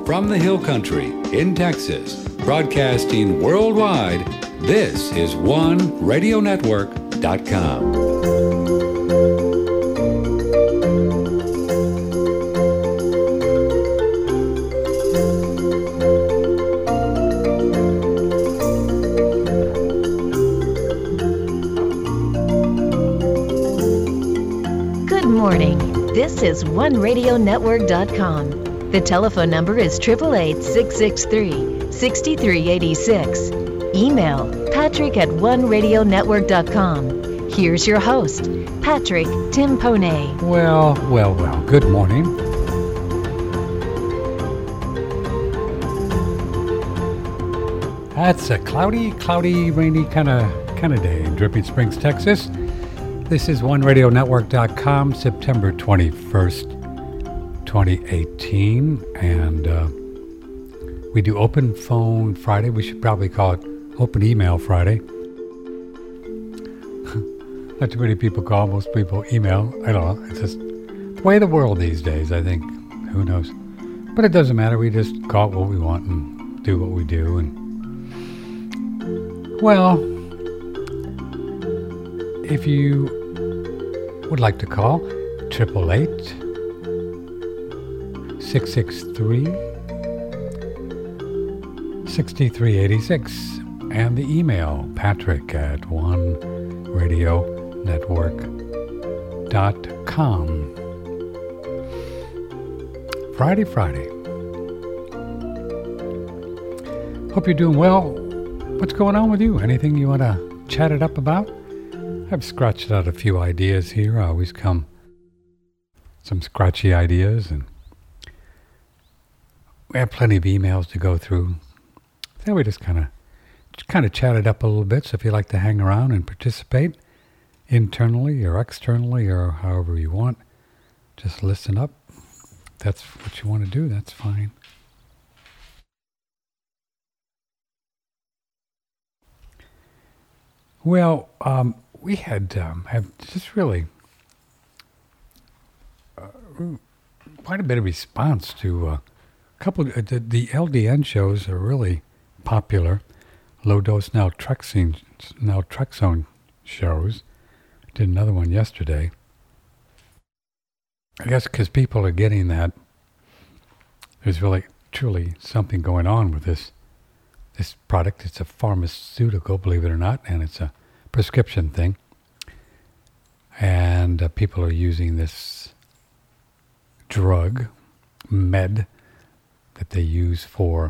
From the Hill Country in Texas, broadcasting worldwide, this is OneRadioNetwork.com. This is OneRadioNetwork.com. The telephone number is 888-663-6386. Email patrick@OneRadioNetwork.com. Here's your host, Patrick Timpone. Well. Good morning. That's a cloudy, rainy kind of day in Dripping Springs, Texas. This is OneRadioNetwork.com, September 21st, 2018, and we do Open Phone Friday. We should probably call it Open Email Friday. Not too many people call, most people email. I don't know, it's just the way of the world these days, I think. Who knows? But it doesn't matter, we just call it what we want and do what we do. And well, if you would like to call, 888-663-6386, and the email patrick@OneRadioNetwork.com. Friday. Hope you're doing well. What's going on with you? Anything you want to chat it up about? I've scratched out a few ideas here. I always come some scratchy ideas, and we have plenty of emails to go through. So we just kind of chat it up a little bit. So if you like to hang around and participate internally or externally or however you want, just listen up. If that's what you want to do, that's fine. Well, we have just really quite a bit of response to a couple of the LDN shows are really popular. Low dose naltrexone shows. Did another one yesterday. I guess because people are getting that there's really truly something going on with this product. It's a pharmaceutical, believe it or not, and it's a prescription thing. And people are using this drug, med, that they use for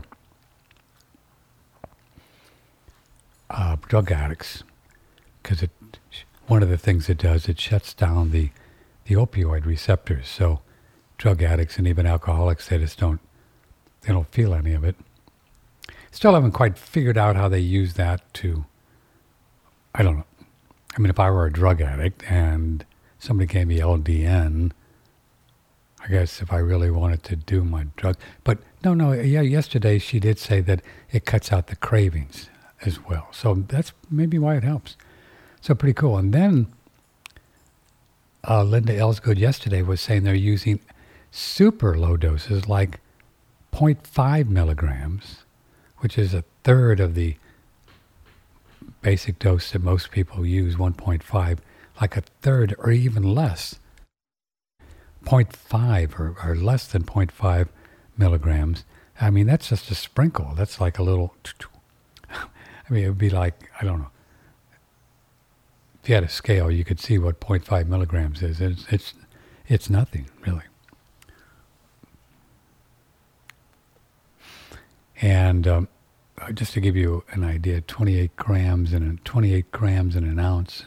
drug addicts. Because one of the things it does, it shuts down the opioid receptors. So drug addicts and even alcoholics, they don't feel any of it. Still haven't quite figured out how they use that to, I don't know. I mean, if I were a drug addict and somebody gave me LDN, I guess if I really wanted to do my drug. But yesterday she did say that it cuts out the cravings as well. So that's maybe why it helps. So pretty cool. And then Linda Ellsgood yesterday was saying they're using super low doses like 0.5 milligrams, which is a third of the basic dose that most people use, 1.5, like a third or even less. 0.5 or less than 0.5 milligrams. I mean, that's just a sprinkle. That's like a little, I mean, it would be like, I don't know. If you had a scale, you could see what 0.5 milligrams is. It's nothing, really. And just to give you an idea, 28 grams in an ounce.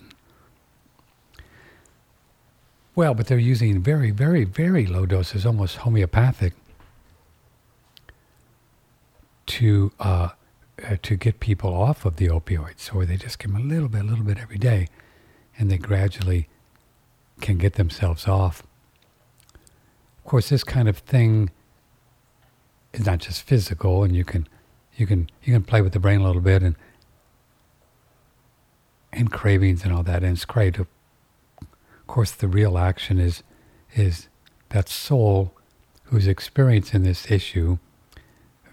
Well, but they're using very, very, very low doses, almost homeopathic, to get people off of the opioids. So they just give them a little bit every day, and they gradually can get themselves off. Of course, this kind of thing is not just physical, and you can play with the brain a little bit and cravings and all that, and it's great. Of course, the real action is that soul who's experiencing this issue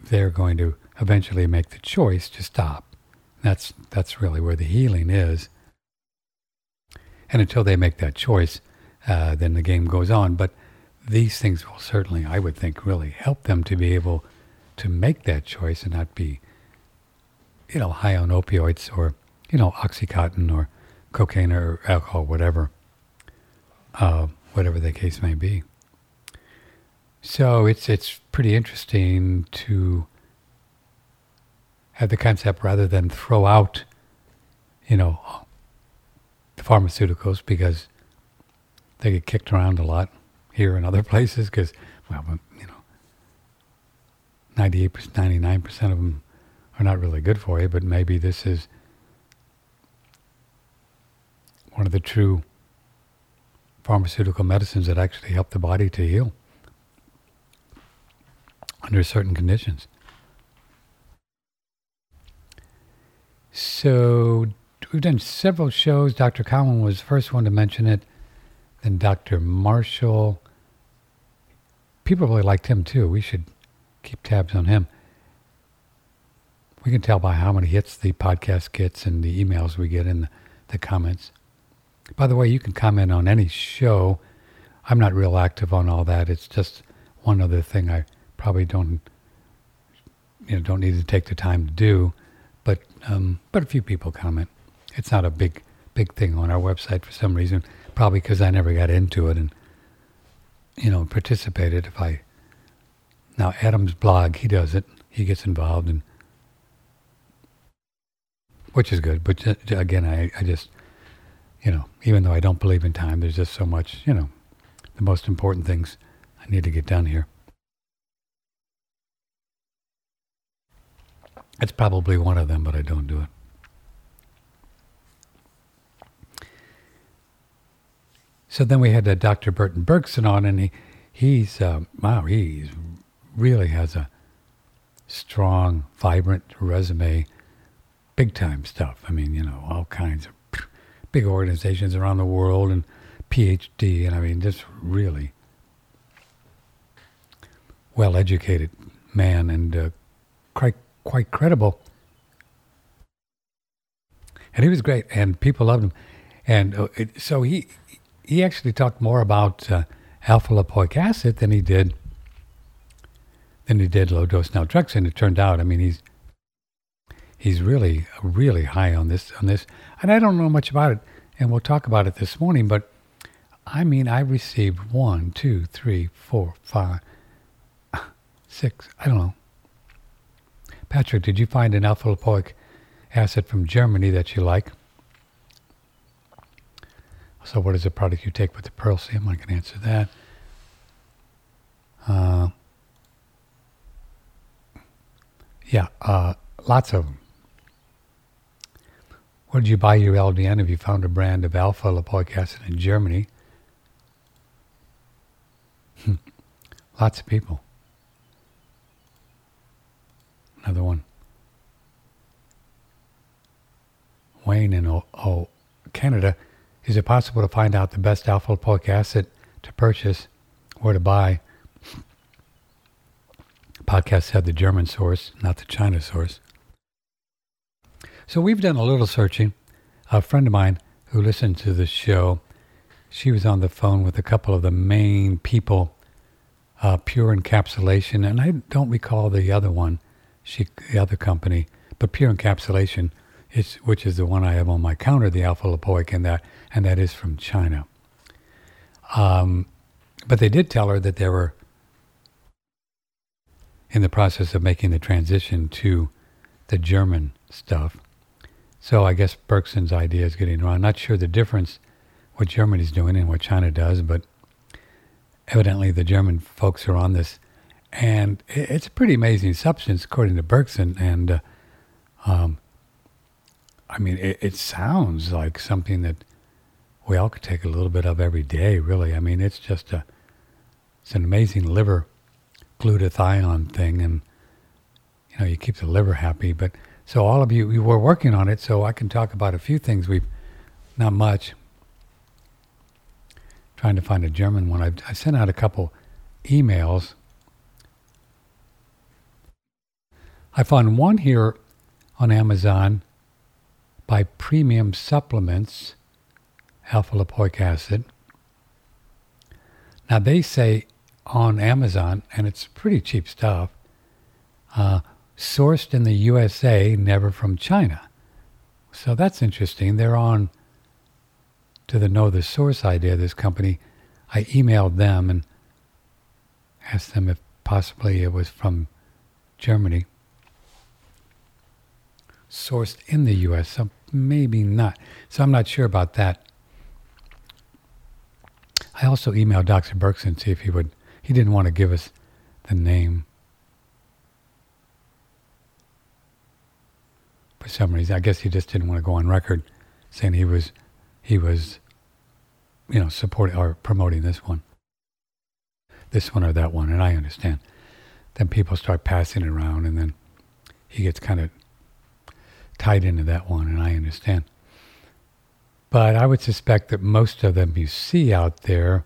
they're going to eventually make the choice to stop. That's really where the healing is. And until they make that choice, then the game goes on. But these things will certainly, I would think, really help them to be able to make that choice and not be, high on opioids or, Oxycontin or cocaine or alcohol, whatever the case may be. So it's pretty interesting to have the concept rather than throw out, the pharmaceuticals because they get kicked around a lot here and other places because, 98%, 99% of them are not really good for you, but maybe this is one of the true pharmaceutical medicines that actually help the body to heal under certain conditions. So we've done several shows. Dr. Cowan was the first one to mention it. Then Dr. Marshall. People really liked him too. We should keep tabs on him. We can tell by how many hits the podcast gets and the emails we get in the comments. By the way, you can comment on any show. I'm not real active on all that. It's just one other thing I probably don't need to take the time to do. But a few people comment. It's not a big thing on our website for some reason. Probably because I never got into it and participated. Now Adam's blog, he does it. He gets involved and which is good. But again, I just even though I don't believe in time, there's just so much the most important things I need to get done here. It's probably one of them, but I don't do it. So then we had Dr. Burton Bergson on, and he really has a strong, vibrant resume, big time stuff. I mean, all kinds of big organizations around the world and PhD, and I mean, just really well-educated man and quite credible. And he was great, and people loved him. And so he actually talked more about alpha-lipoic acid than he did low-dose naltrexone. It turned out, I mean, he's really high on this. And I don't know much about it, and we'll talk about it this morning, but I mean, I received 1, 2, 3, 4, 5, 6, I don't know. Patrick, did you find an alpha-lipoic acid from Germany that you like? So what is the product you take with the Pearl Serum? I can answer that. Lots of them. Where did you buy your LDN if you found a brand of alpha-lipoic acid in Germany? Lots of people. Another one. Wayne in Canada. Is it possible to find out the best alpha-lipoic acid to purchase or to buy? Podcast said the German source, not the China source. So we've done a little searching. A friend of mine who listened to the show, she was on the phone with a couple of the main people, Pure Encapsulation, and I don't recall the other one, the other company, but Pure Encapsulation, which is the one I have on my counter, the alpha-lipoic, and that is from China. But they did tell her that they were in the process of making the transition to the German stuff. So I guess Bergson's idea is getting around. Not sure the difference, what Germany's doing and what China does, but evidently the German folks are on this. And it's a pretty amazing substance, according to Bergson. And I mean, it sounds like something that we all could take a little bit of every day, really. I mean, it's just it's an amazing liver glutathione thing, and you keep the liver happy. But so all of you, we were working on it, so I can talk about a few things. Not much. Trying to find a German one. I sent out a couple emails. I found one here on Amazon by Premium Supplements, alpha-lipoic acid. Now they say on Amazon, and it's pretty cheap stuff, sourced in the USA, never from China. So that's interesting. They're on to the know the source idea of this company. I emailed them and asked them if possibly it was from Germany. Sourced in the US, so maybe not. So I'm not sure about that. I also emailed Dr. Berkson to see if he didn't want to give us the name. For some reason, I guess he just didn't want to go on record saying he was, supporting or promoting this one or that one, and I understand. Then people start passing it around, and then he gets kind of tied into that one, and I understand. But I would suspect that most of them you see out there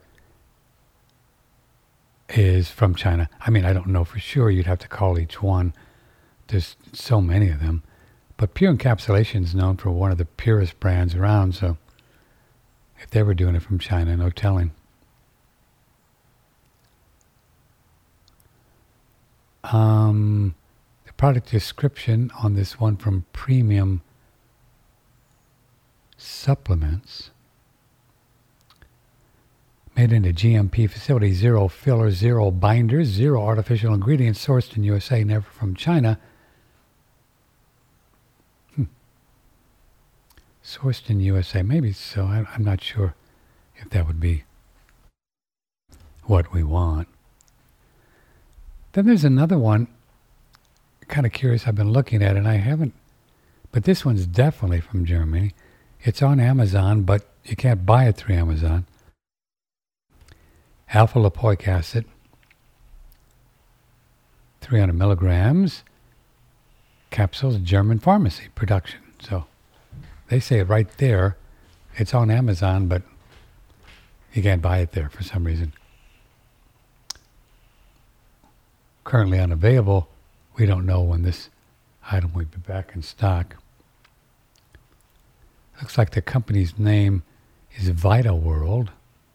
is from China. I mean, I don't know for sure. You'd have to call each one. There's so many of them. But Pure Encapsulation is known for one of the purest brands around, so if they were doing it from China, no telling. The product description on this one from Premium Supplements. Made in a GMP facility, 0 fillers, 0 binders, 0 artificial ingredients, sourced in USA, never from China. Sourced in USA, maybe so. I'm not sure if that would be what we want. Then there's another one, kind of curious, I've been looking at it, and I haven't, but this one's definitely from Germany. It's on Amazon, but you can't buy it through Amazon. Alpha-lipoic acid, 300 milligrams, capsules, German pharmacy production. So they say it right there. It's on Amazon, but you can't buy it there for some reason. Currently unavailable. We don't know when this item will be back in stock. Looks like the company's name is VitaWorld,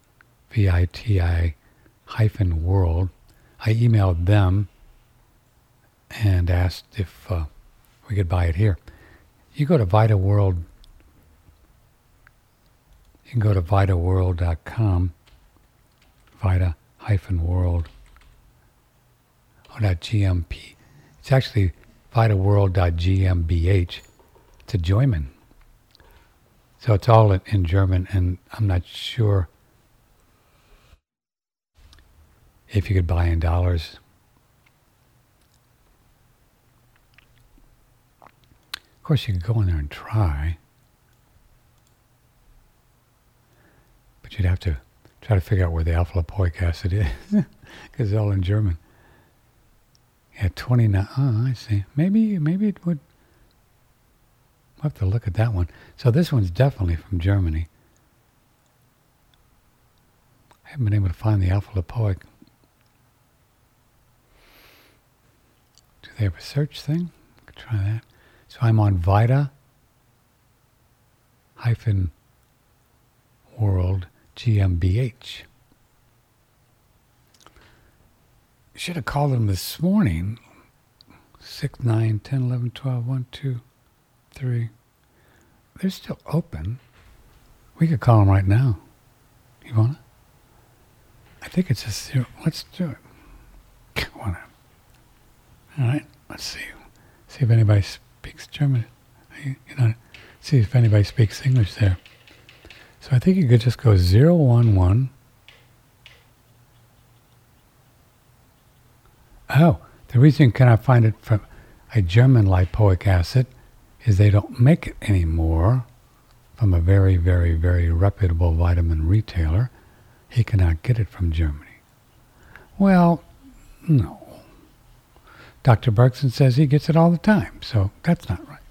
VITI-World. I emailed them and asked if we could buy it here. You go to VitaWorld. You can go to VitaWorld.com, Vita-World, .gmp. It's actually VitaWorld.gmbh. It's a German. So it's all in German, and I'm not sure if you could buy in dollars. Of course, you could go in there and try. But you'd have to try to figure out where the alpha-lipoic acid is, because it's all in German. Yeah, 29. Oh, I see. Maybe it would. I'll have to look at that one. So this one's definitely from Germany. I haven't been able to find the alpha-lipoic. Do they have a search thing? I could try that. So I'm on Vita-World GmbH. Should have called them this morning. 6, 9, 10, 11, 12, 1, 2, 3. They're still open. We could call them right now. You want to? I think it's a 0. Let's do it. Come on. All right. Let's see. See if anybody speaks German. See if anybody speaks English there. So I think you could just go 011. Oh, the reason you cannot find it from a German lipoic acid is they don't make it anymore from a very, very, very reputable vitamin retailer. He cannot get it from Germany. Well, no. Dr. Berkson says he gets it all the time, so that's not right.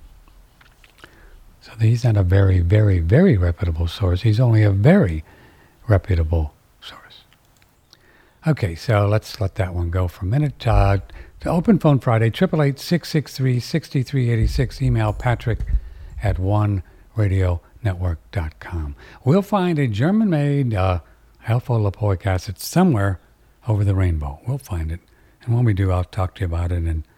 So he's not a very, very, very reputable source. He's only a very reputable source. Okay, so let's let that one go for a minute. The Open Phone Friday, 888-663-6386. Email patrick@oneradionetwork.com. We'll find a German-made alpha-lipoic acid somewhere over the rainbow. We'll find it. And when we do, I'll talk to you about it, and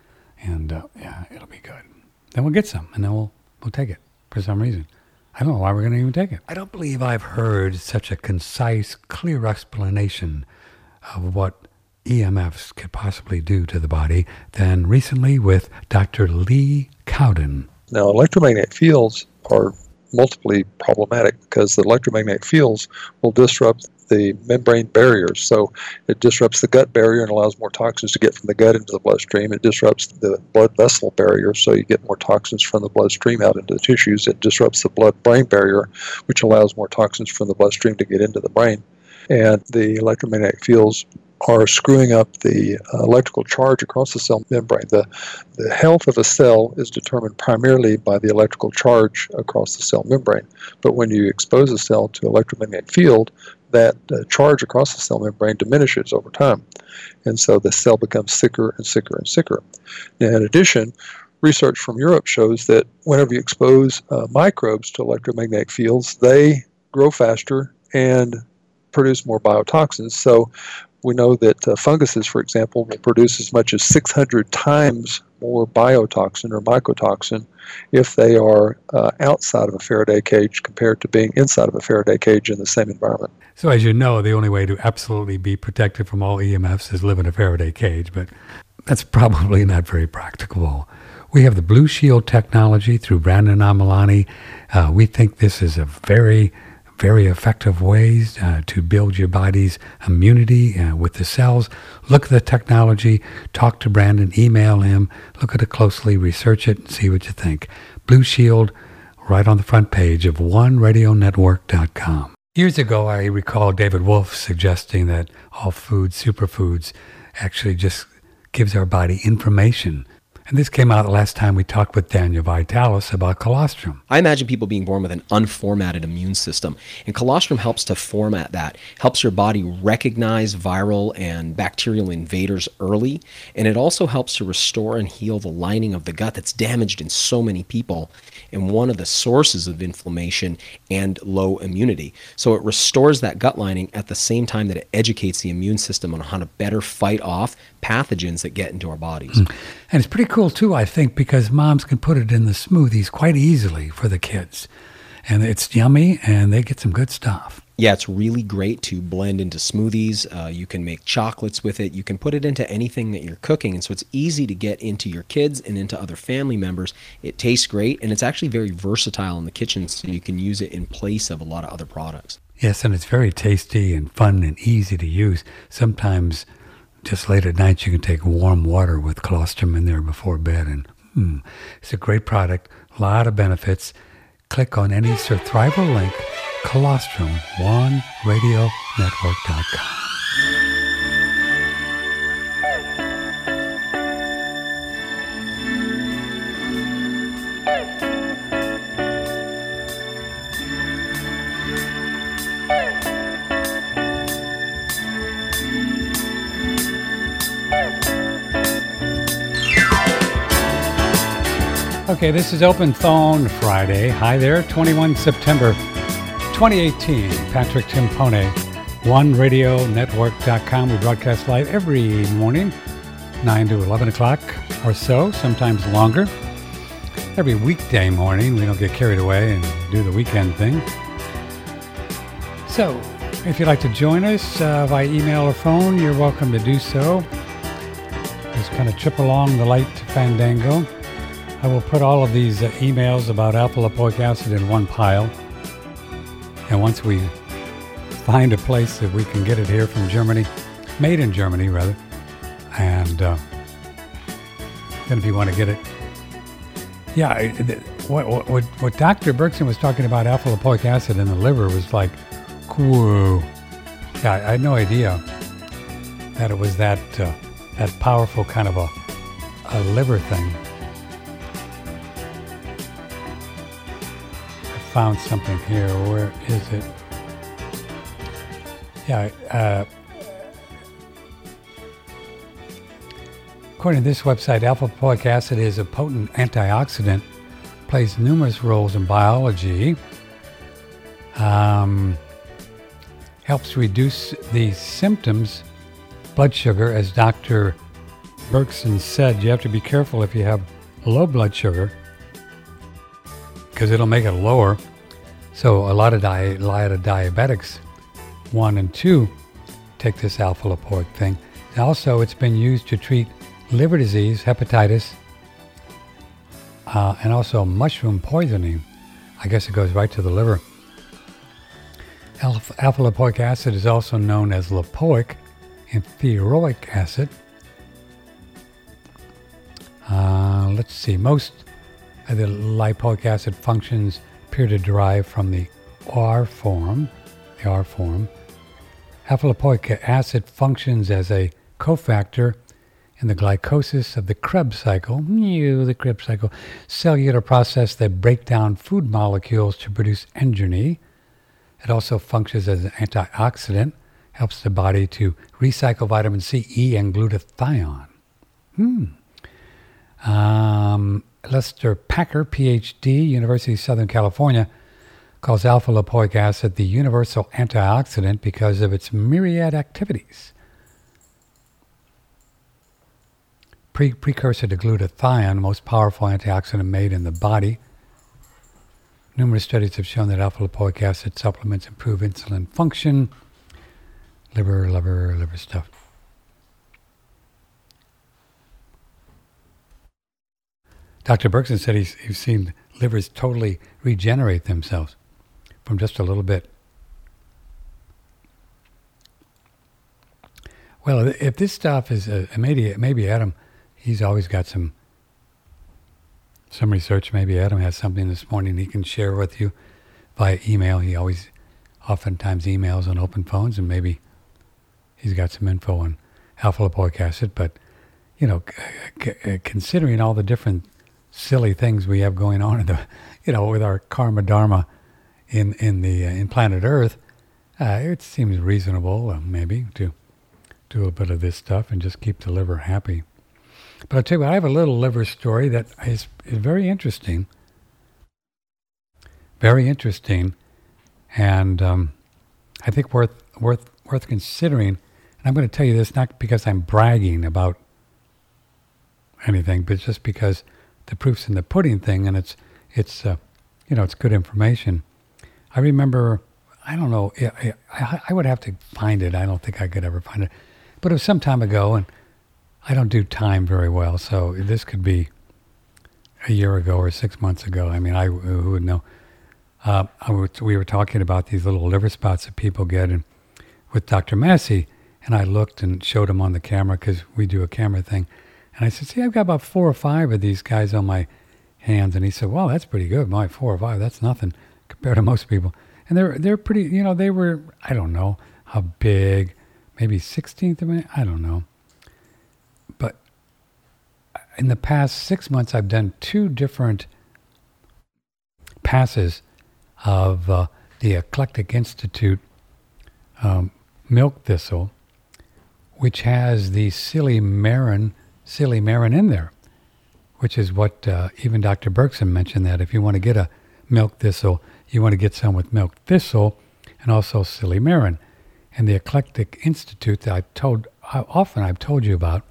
it'll be good. Then we'll get some, and then we'll take it for some reason. I don't know why we're going to even take it. I don't believe I've heard such a concise, clear explanation of what EMFs could possibly do to the body than recently with Dr. Lee Cowden. Now, electromagnetic fields are multiply problematic because the electromagnetic fields will disrupt the membrane barriers. So it disrupts the gut barrier and allows more toxins to get from the gut into the bloodstream. It disrupts the blood vessel barrier, so you get more toxins from the bloodstream out into the tissues. It disrupts the blood-brain barrier, which allows more toxins from the bloodstream to get into the brain. And the electromagnetic fields are screwing up the electrical charge across the cell membrane. The health of a cell is determined primarily by the electrical charge across the cell membrane. But when you expose a cell to electromagnetic field, that charge across the cell membrane diminishes over time. And so the cell becomes sicker and sicker and sicker. And in addition, research from Europe shows that whenever you expose microbes to electromagnetic fields, they grow faster and produce more biotoxins. So we know that funguses, for example, will produce as much as 600 times more biotoxin or mycotoxin if they are outside of a Faraday cage compared to being inside of a Faraday cage in the same environment. So as you know, the only way to absolutely be protected from all EMFs is live in a Faraday cage, but that's probably not very practicable. We have the Blue Shield technology through Brandon Amalani. We think this is a very effective ways to build your body's immunity with the cells. Look at the technology, talk to Brandon, email him, look at it closely, research it, and see what you think. Blue Shield, right on the front page of oneradionetwork.com. Years ago, I recall David Wolfe suggesting that all foods, superfoods, actually just gives our body information. And this came out the last time we talked with Daniel Vitalis about colostrum. I imagine people being born with an unformatted immune system, and colostrum helps to format that, helps your body recognize viral and bacterial invaders early, and it also helps to restore and heal the lining of the gut that's damaged in so many people, and one of the sources of inflammation and low immunity. So it restores that gut lining at the same time that it educates the immune system on how to better fight off pathogens that get into our bodies. And it's pretty cool too, I think, because moms can put it in the smoothies quite easily for the kids. And it's yummy, and they get some good stuff. Yeah, it's really great to blend into smoothies. You can make chocolates with it. You can put it into anything that you're cooking. And so it's easy to get into your kids and into other family members. It tastes great, and it's actually very versatile in the kitchen, so you can use it in place of a lot of other products. Yes, and it's very tasty and fun and easy to use. Sometimes just late at night, you can take warm water with colostrum in there before bed. And it's a great product, a lot of benefits. Click on any Surthrival link, colostrum, oneradionetwork.com. Okay, this is Open Phone Friday. Hi there, 21 September 2018. Patrick Timpone, OneRadioNetwork.com. We broadcast live every morning, 9 to 11 o'clock or so, sometimes longer. Every weekday morning, we don't get carried away and do the weekend thing. So, if you'd like to join us via email or phone, you're welcome to do so. Just kind of chip along the light fandango. I will put all of these emails about alpha-lipoic acid in one pile. And once we find a place that we can get it here from Germany, made in Germany rather, and then if you want to get it, what Dr. Bergson was talking about alpha-lipoic acid in the liver was like, whoa. Yeah, I had no idea that it was that powerful kind of a liver thing. Found something here. Where is it? Yeah. According to this website, alpha-lipoic acid is a potent antioxidant, plays numerous roles in biology, helps reduce the symptoms, blood sugar, as Dr. Berkson said. You have to be careful if you have low blood sugar because it'll make it lower. So a lot of diabetics, 1 and 2, take this alpha-lipoic thing. Also, it's been used to treat liver disease, hepatitis, and also mushroom poisoning. I guess it goes right to the liver. Alpha-lipoic acid is also known as lipoic and stearoic acid. Let's see. Most of the lipoic acid functions appear to derive from the R form. Alpha-lipoic acid functions as a cofactor in the glycosis of the Krebs cycle, the Krebs cycle, cellular process that break down food molecules to produce energy. It also functions as an antioxidant, helps the body to recycle vitamin C, E, and glutathione. Lester Packer, PhD, University of Southern California, calls alpha-lipoic acid the universal antioxidant because of its myriad activities. Precursor to glutathione, most powerful antioxidant made in the body. Numerous studies have shown that alpha-lipoic acid supplements improve insulin function. Liver stuff. Dr. Berkson said he's seen livers totally regenerate themselves from just a little bit. Well, if this stuff is maybe Adam, he's always got some research. Maybe Adam has something this morning he can share with you via email. He oftentimes emails on open phones, and maybe he's got some info on alpha-lipoic acid. But, considering all the different silly things we have going on with our karma dharma in planet Earth, it seems reasonable maybe to do a bit of this stuff and just keep the liver happy. But I'll tell you what, I have a little liver story that is very interesting. Very interesting, and I think worth considering. And I'm going to tell you this not because I'm bragging about anything, but just because the proof's in the pudding thing, and it's good information. I remember, I don't know, I would have to find it. I don't think I could ever find it, but it was some time ago, and I don't do time very well, so this could be a year ago or 6 months ago. I mean, who would know? We were talking about these little liver spots that people get, and with Dr. Massey, and I looked and showed him on the camera because we do a camera thing. And I said, see, I've got about 4 or 5 of these guys on my hands. And he said, well, that's pretty good. My 4 or 5, that's nothing compared to most people. And they're pretty, they were, I don't know how big, maybe 16th of a minute, I don't know. But in the past 6 months, I've done 2 different passes of the Eclectic Institute milk thistle, which has the silymarin in there, which is what even Dr. Berkson mentioned, that if you want to get a milk thistle, you want to get some with milk thistle and also silymarin. And the Eclectic Institute that I've told you about,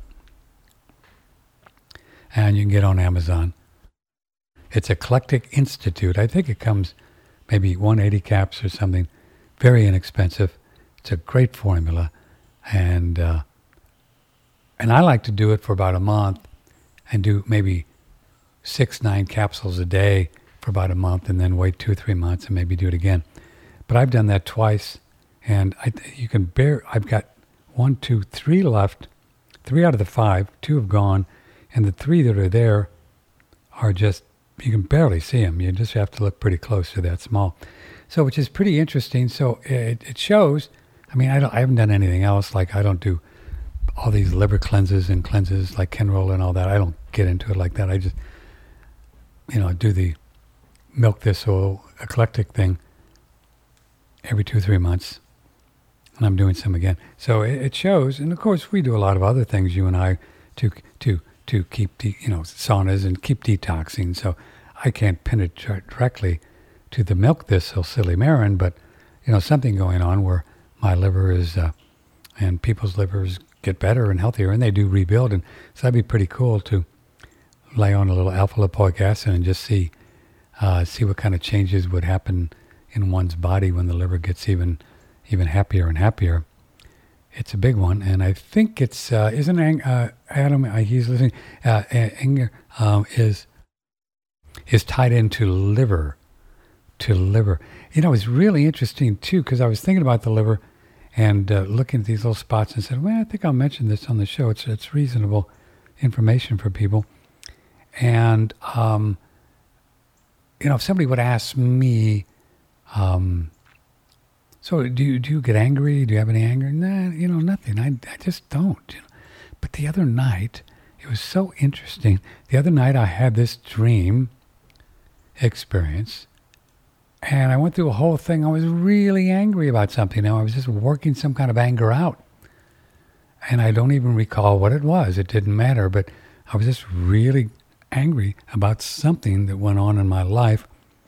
and you can get on Amazon. It's Eclectic Institute. I think it comes maybe 180 caps or something. Very inexpensive. It's a great formula, and I like to do it for about a month and do maybe 6-9 capsules a day for about a month, and then wait 2-3 months and maybe do it again. But I've done that twice, and I've got 1, 2, 3 left. 3 out of the 5, 2 have gone, and the 3 that are there are just, you can barely see them. You just have to look pretty close. They're that small. So, which is pretty interesting. So it shows, I haven't done anything else. Like, I don't do all these liver cleanses like Kenroll and all that. I don't get into it like that. I just, do the milk thistle eclectic thing every 2-3 months. And I'm doing some again. So it shows. And of course, we do a lot of other things, you and I, to keep saunas and keep detoxing. So I can't pin it directly to the milk thistle silymarin, but something going on where my liver is and people's livers get better and healthier, and they do rebuild. And so that'd be pretty cool to lay on a little alpha lipoic acid and just see what kind of changes would happen in one's body when the liver gets even happier and happier. It's a big one, and I think it's isn't Adam? He's listening. Anger is tied into liver. It's really interesting too, because I was thinking about the liver and looking at these little spots and said, well, I think I'll mention this on the show. It's reasonable information for people. And if somebody would ask me, so do you get angry? Do you have any anger? Nah, nothing. I just don't. But the other night, it was so interesting. The other night I had this dream experience, and I went through a whole thing. I was really angry about something. Now I was just working some kind of anger out, and I don't even recall what it was. It didn't matter, but I was just really angry about something that went on in my life.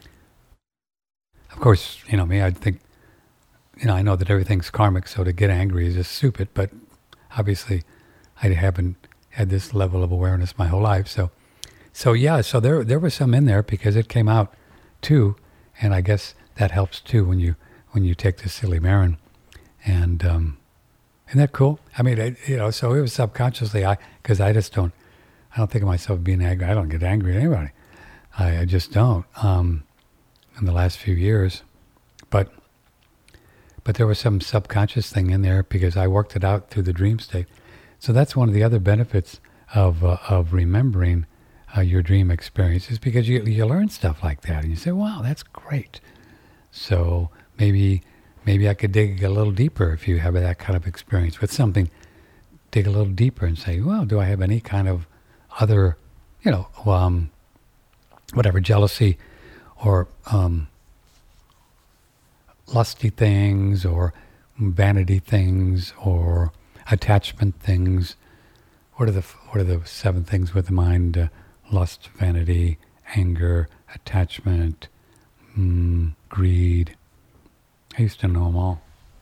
Of course, me, I'd think, I know that everything's karmic, so to get angry is just stupid, but obviously I haven't had this level of awareness my whole life. So there was some in there because it came out too, and I guess that helps too when you take the silymarin. And isn't that cool? I mean, so it was subconsciously, because I don't think of myself being angry. I don't get angry at anybody. I just don't in the last few years. But there was some subconscious thing in there because I worked it out through the dream state. So that's one of the other benefits of remembering your dream experiences, because you learn stuff like that and you say, wow, that's great. So maybe I could dig a little deeper if you have that kind of experience with something. Dig a little deeper and say, well, do I have any kind of other, whatever, jealousy or lusty things or vanity things or attachment things. What are the 7 things with the mind? Lust, vanity, anger, attachment, greed. I used to know them all.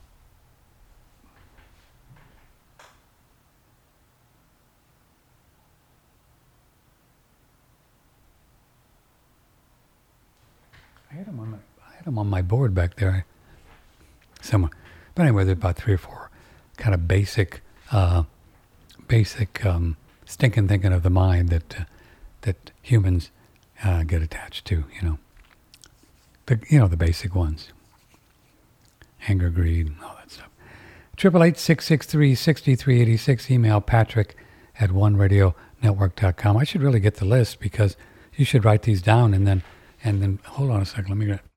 I had them on my board back there somewhere. But anyway, there's about 3 or 4 kind of basic stinking thinking of the mind that humans get attached to. The basic ones: anger, greed, all that stuff. 888-663-6386. Email patrick@oneradionetwork.com. I should really get the list, because you should write these down and then hold on a second. Let me get.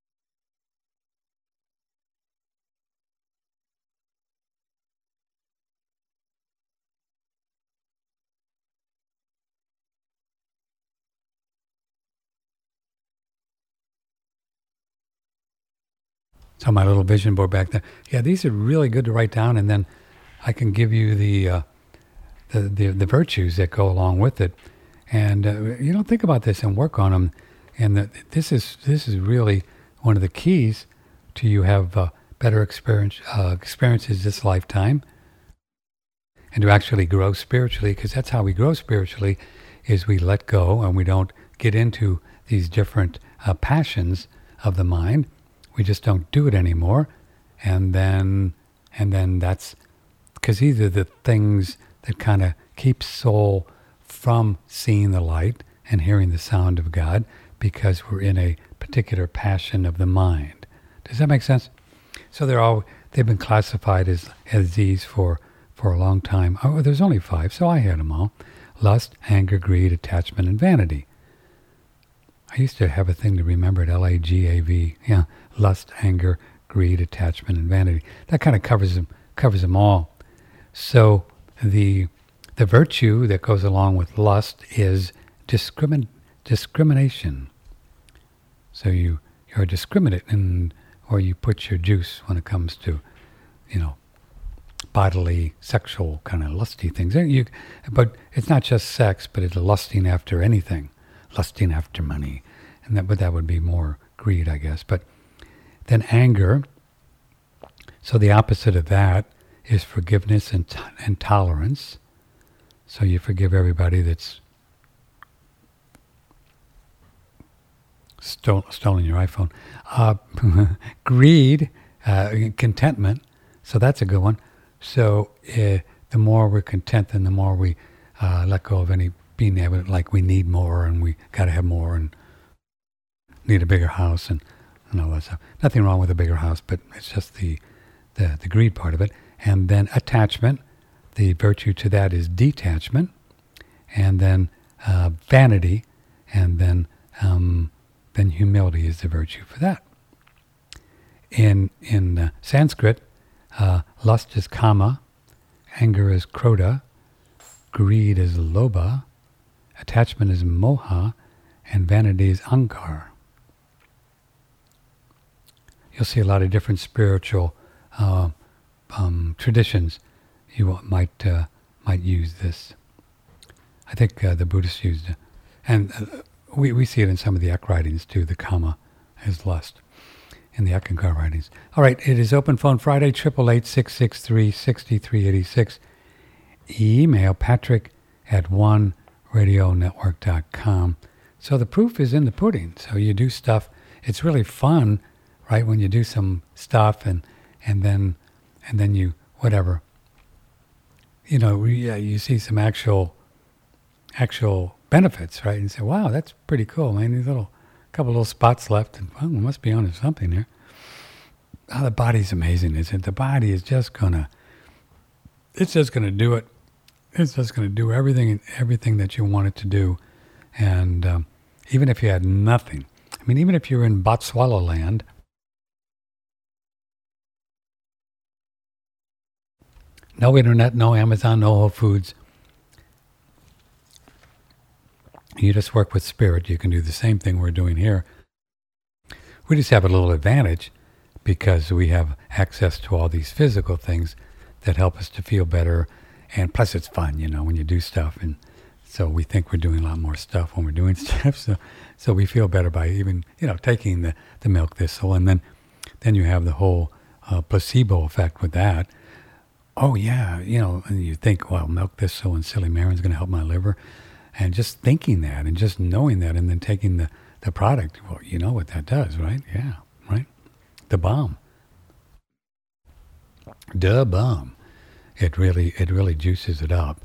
So my little vision board back there. Yeah, these are really good to write down, and then I can give you the virtues that go along with it. And think about this and work on them. And this is really one of the keys to you have better experiences this lifetime, and to actually grow spiritually, because that's how we grow spiritually, is we let go and we don't get into these different passions of the mind. We just don't do it anymore, and then that's because these are the things that kind of keep soul from seeing the light and hearing the sound of God, because we're in a particular passion of the mind. Does that make sense? So they've been classified as these for a long time. Oh, there's only 5, so I had them all: lust, anger, greed, attachment, and vanity. I used to have a thing to remember it, LAGAV. Yeah, lust, anger, greed, attachment, and vanity. That kind of covers them all. So the virtue that goes along with lust is discrimination. So you're discriminate or you put your juice when it comes to, bodily, sexual kind of lusty things. But it's not just sex, but it's lusting after anything, lusting after money, but that would be more greed, I guess. But then anger. So the opposite of that is forgiveness and tolerance. So you forgive everybody that's stolen your iPhone. Greed, contentment. So that's a good one. So the more we're content, then the more we let go of any being able, like we need more and we got to have more and need a bigger house and all that stuff. Nothing wrong with a bigger house, but it's just the greed part of it. And then attachment. The virtue to that is detachment. And then vanity. And then humility is the virtue for that. In Sanskrit, lust is kama, anger is krodha, greed is lobha, attachment is moha, and vanity is ankar. You'll see a lot of different spiritual traditions. You might use this. I think the Buddhists used it, and we see it in some of the Ek writings too. The kama is lust in the Ekankar writings. All right, it is Open Phone Friday, 888-663-6386. Email patrick@oneradionetwork.com. So the proof is in the pudding. So you do stuff. It's really fun, right? When you do some stuff and then you whatever. You see some actual benefits, right? And you say, wow, that's pretty cool, man. These couple little spots left, and well, we must be onto something here. The body's amazing, isn't it? The body is just gonna do it. It's just gonna do everything that you want it to do. And even if you had nothing, I mean, even if you're in Botswana land, no internet, no Amazon, no Whole Foods, you just work with spirit, you can do the same thing we're doing here. We just have a little advantage because we have access to all these physical things that help us to feel better. And plus it's fun, when you do stuff. And so we think we're doing a lot more stuff when we're doing stuff. So we feel better by even, taking the milk thistle. And then you have the whole placebo effect with that. Oh yeah, and you think, well, milk thistle and silly marin's going to help my liver. And just thinking that and just knowing that and then taking the product, well, you know what that does, right? Yeah, right? The bomb. The bomb. It really juices it up.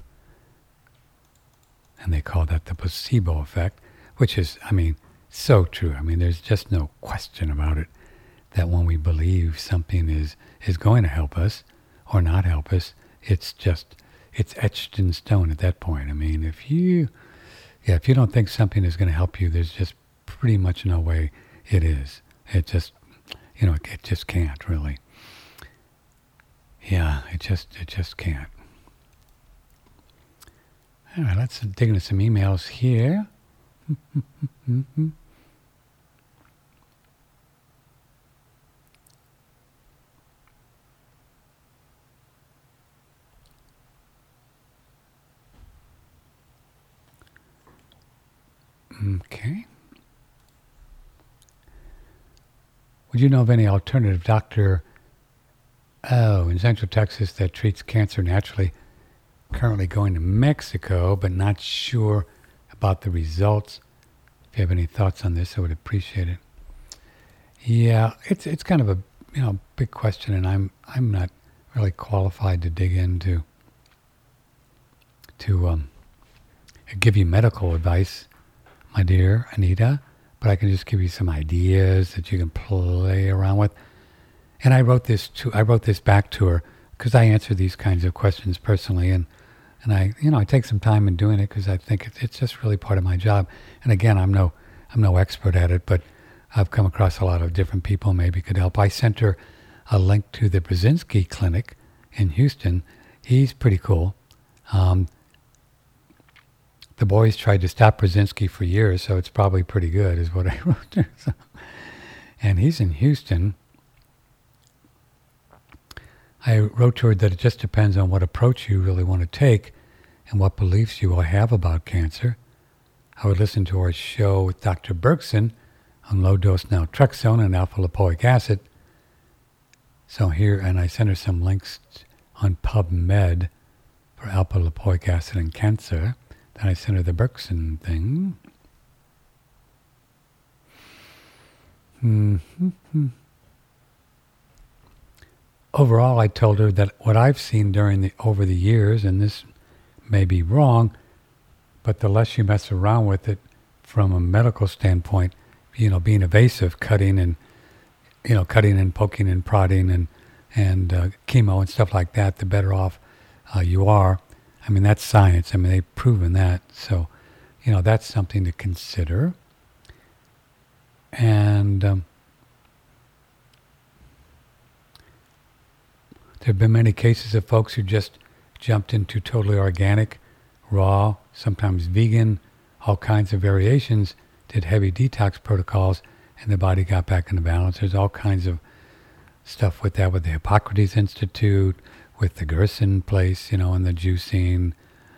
And they call that the placebo effect, which is, so true. There's just no question about it that when we believe something is going to help us or not help us, it's etched in stone at that point. If you don't think something is going to help you, there's just pretty much no way it is. It just, it just can't really. Yeah, it just can't. All right, let's dig into some emails here. Okay. Would you know of any alternative doctor in Central Texas that treats cancer naturally? Currently going to Mexico, but not sure about the results. If you have any thoughts on this, I would appreciate it. Yeah, it's kind of a big question, and I'm not really qualified to dig into to give you medical advice, my dear Anita, but I can just give you some ideas that you can play around with. And I wrote this back to her because I answer these kinds of questions personally, and I take some time in doing it because I think it's just really part of my job. And again, I'm no expert at it, but I've come across a lot of different people maybe could help. I sent her a link to the Brzezinski Clinic in Houston. He's pretty cool. The boys tried to stop Brzezinski for years, so it's probably pretty good, is what I wrote there. So, and he's in Houston. I wrote to her that it just depends on what approach you really want to take and what beliefs you will have about cancer. I would listen to our show with Dr. Bergson on low-dose naltrexone and alpha-lipoic acid. So here, and I sent her some links on PubMed for alpha-lipoic acid and cancer. Then I sent her the Bergson thing. Overall, I told her that what I've seen over the years, and this may be wrong, but the less you mess around with it from a medical standpoint, being evasive, cutting and poking and prodding and chemo and stuff like that, the better off you are. I mean, that's science. I mean, they've proven that. So, that's something to consider. And there have been many cases of folks who just jumped into totally organic, raw, sometimes vegan, all kinds of variations, did heavy detox protocols, and the body got back into balance. There's all kinds of stuff with that, with the Hippocrates Institute, with the Gerson place, and the juicing.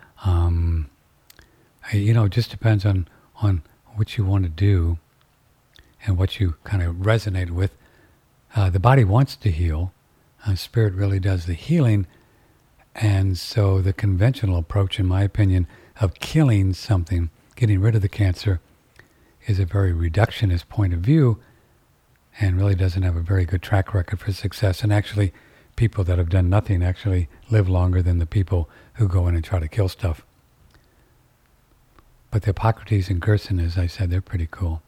It just depends on what you want to do and what you kind of resonate with. The body wants to heal. Spirit really does the healing. And so the conventional approach, in my opinion, of killing something, getting rid of the cancer, is a very reductionist point of view and really doesn't have a very good track record for success. And actually, people that have done nothing actually live longer than the people who go in and try to kill stuff. But the Hippocrates and Gerson, as I said, they're pretty cool.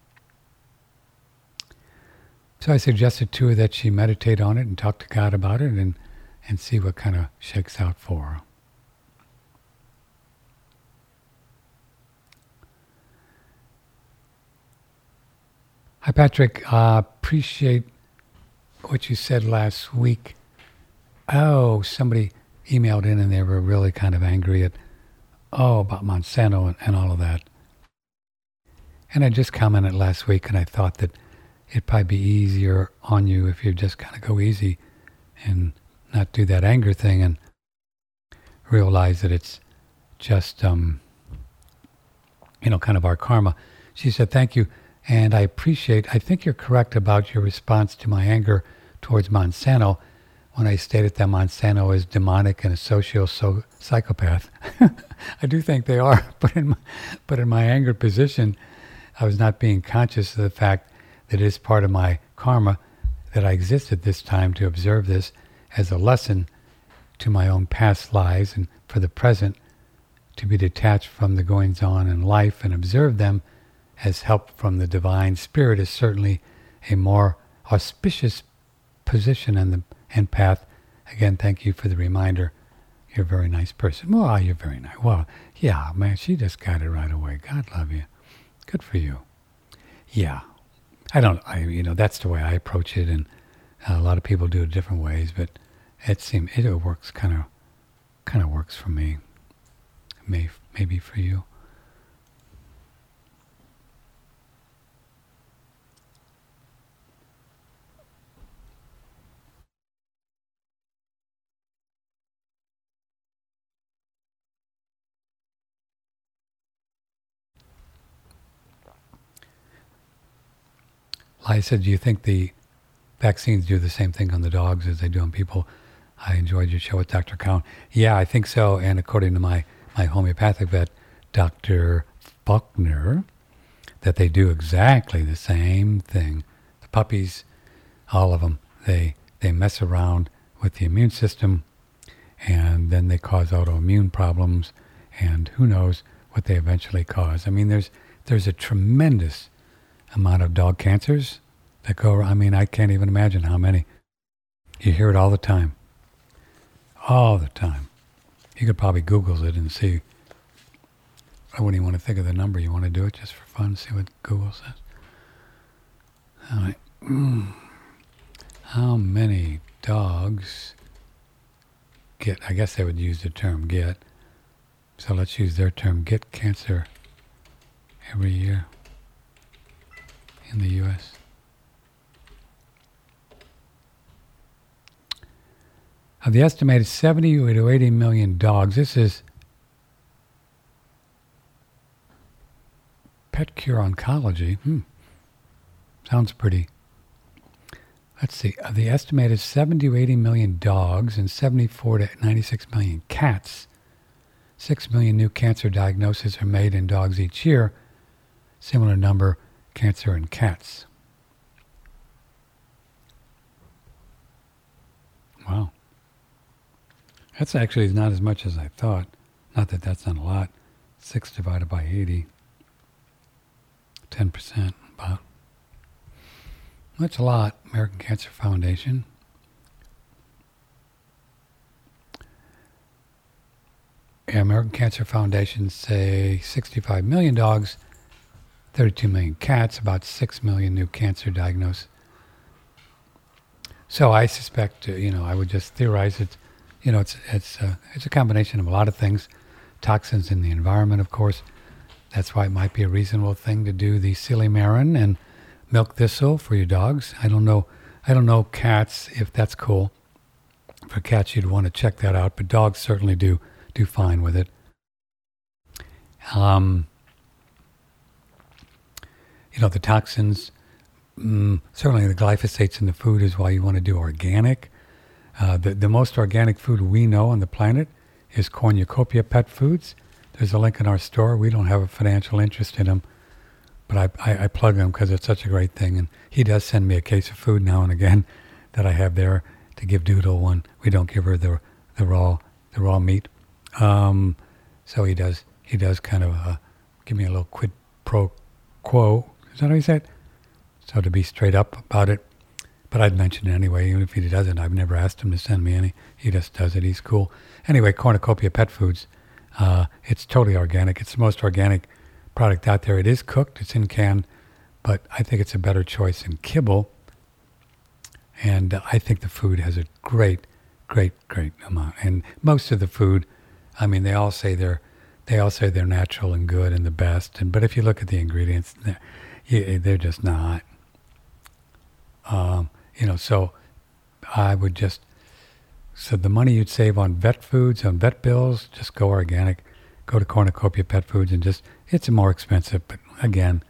So I suggested to her that she meditate on it and talk to God about it and see what kind of shakes out for her. Hi, Patrick. Appreciate what you said last week. Oh, somebody emailed in and they were really kind of angry about Monsanto and all of that. And I just commented last week, and I thought that it'd probably be easier on you if you just kind of go easy and not do that anger thing and realize that it's just, kind of our karma. She said, thank you. And I think you're correct about your response to my anger towards Monsanto when I stated that Monsanto is demonic and a psychopath. I do think they are, but in my anger position, I was not being conscious of the fact that it is part of my karma that I exist at this time to observe this as a lesson to my own past lives, and for the present to be detached from the goings-on in life and observe them as help from the divine spirit is certainly a more auspicious position and path. Again, thank you for the reminder. You're a very nice person. Well, you're very nice. Well, yeah, man, she just got it right away. God love you. Good for you. Yeah. That's the way I approach it, and a lot of people do it different ways, but it works kind of works for me. Maybe for you. I said, do you think the vaccines do the same thing on the dogs as they do on people? I enjoyed your show with Dr. Cowan. Yeah, I think so. And according to my homeopathic vet, Dr. Faulkner, that they do exactly the same thing. The puppies, all of them, they mess around with the immune system, and then they cause autoimmune problems, and who knows what they eventually cause. I mean, there's a tremendous amount of dog cancers that go around. I mean, I can't even imagine how many. You hear it all the time. All the time. You could probably Google it and see. I wouldn't even want to think of the number. You want to do it just for fun, see what Google says? All right. How many dogs get, I guess they would use the term get, so let's use their term, get cancer every year in the U.S.? Of the estimated 70 to 80 million dogs, this is Pet Cure Oncology. Sounds pretty. Let's see. Of the estimated 70 to 80 million dogs and 74 to 96 million cats, 6 million new cancer diagnoses are made in dogs each year. Similar number cancer in cats. Wow. That's actually not as much as I thought. Not that that's not a lot. 6 divided by 80. 10% about. That's a lot. American Cancer Foundation. Yeah, American Cancer Foundation say 65 million dogs, 32 million cats, about 6 million new cancer diagnosed. So I suspect, I would just theorize it's a combination of a lot of things. Toxins in the environment, of course. That's why it might be a reasonable thing to do the silymarin and milk thistle for your dogs. I don't know cats, if that's cool. For cats, you'd want to check that out, but dogs certainly do fine with it. The toxins, certainly the glyphosates in the food is why you want to do organic. The most organic food we know on the planet is Cornucopia Pet Foods. There's a link in our store. We don't have a financial interest in them, but I plug them because it's such a great thing. And he does send me a case of food now and again that I have there to give Doodle when we don't give her the raw meat. So he does kind of give me a little quid pro quo. Is that how he said? So to be straight up about it. But I'd mention it anyway, even if he doesn't. I've never asked him to send me any. He just does it. He's cool. Anyway, Cornucopia Pet Foods. It's totally organic. It's the most organic product out there. It is cooked. It's in can. But I think it's a better choice than kibble. And I think the food has a great amount. And most of the food, they all say they're natural and good and the best. But if you look at the ingredients, they're just not. So I would just, so the money you'd save on vet foods, on vet bills, just go organic, go to Cornucopia Pet Foods and it's more expensive, but again,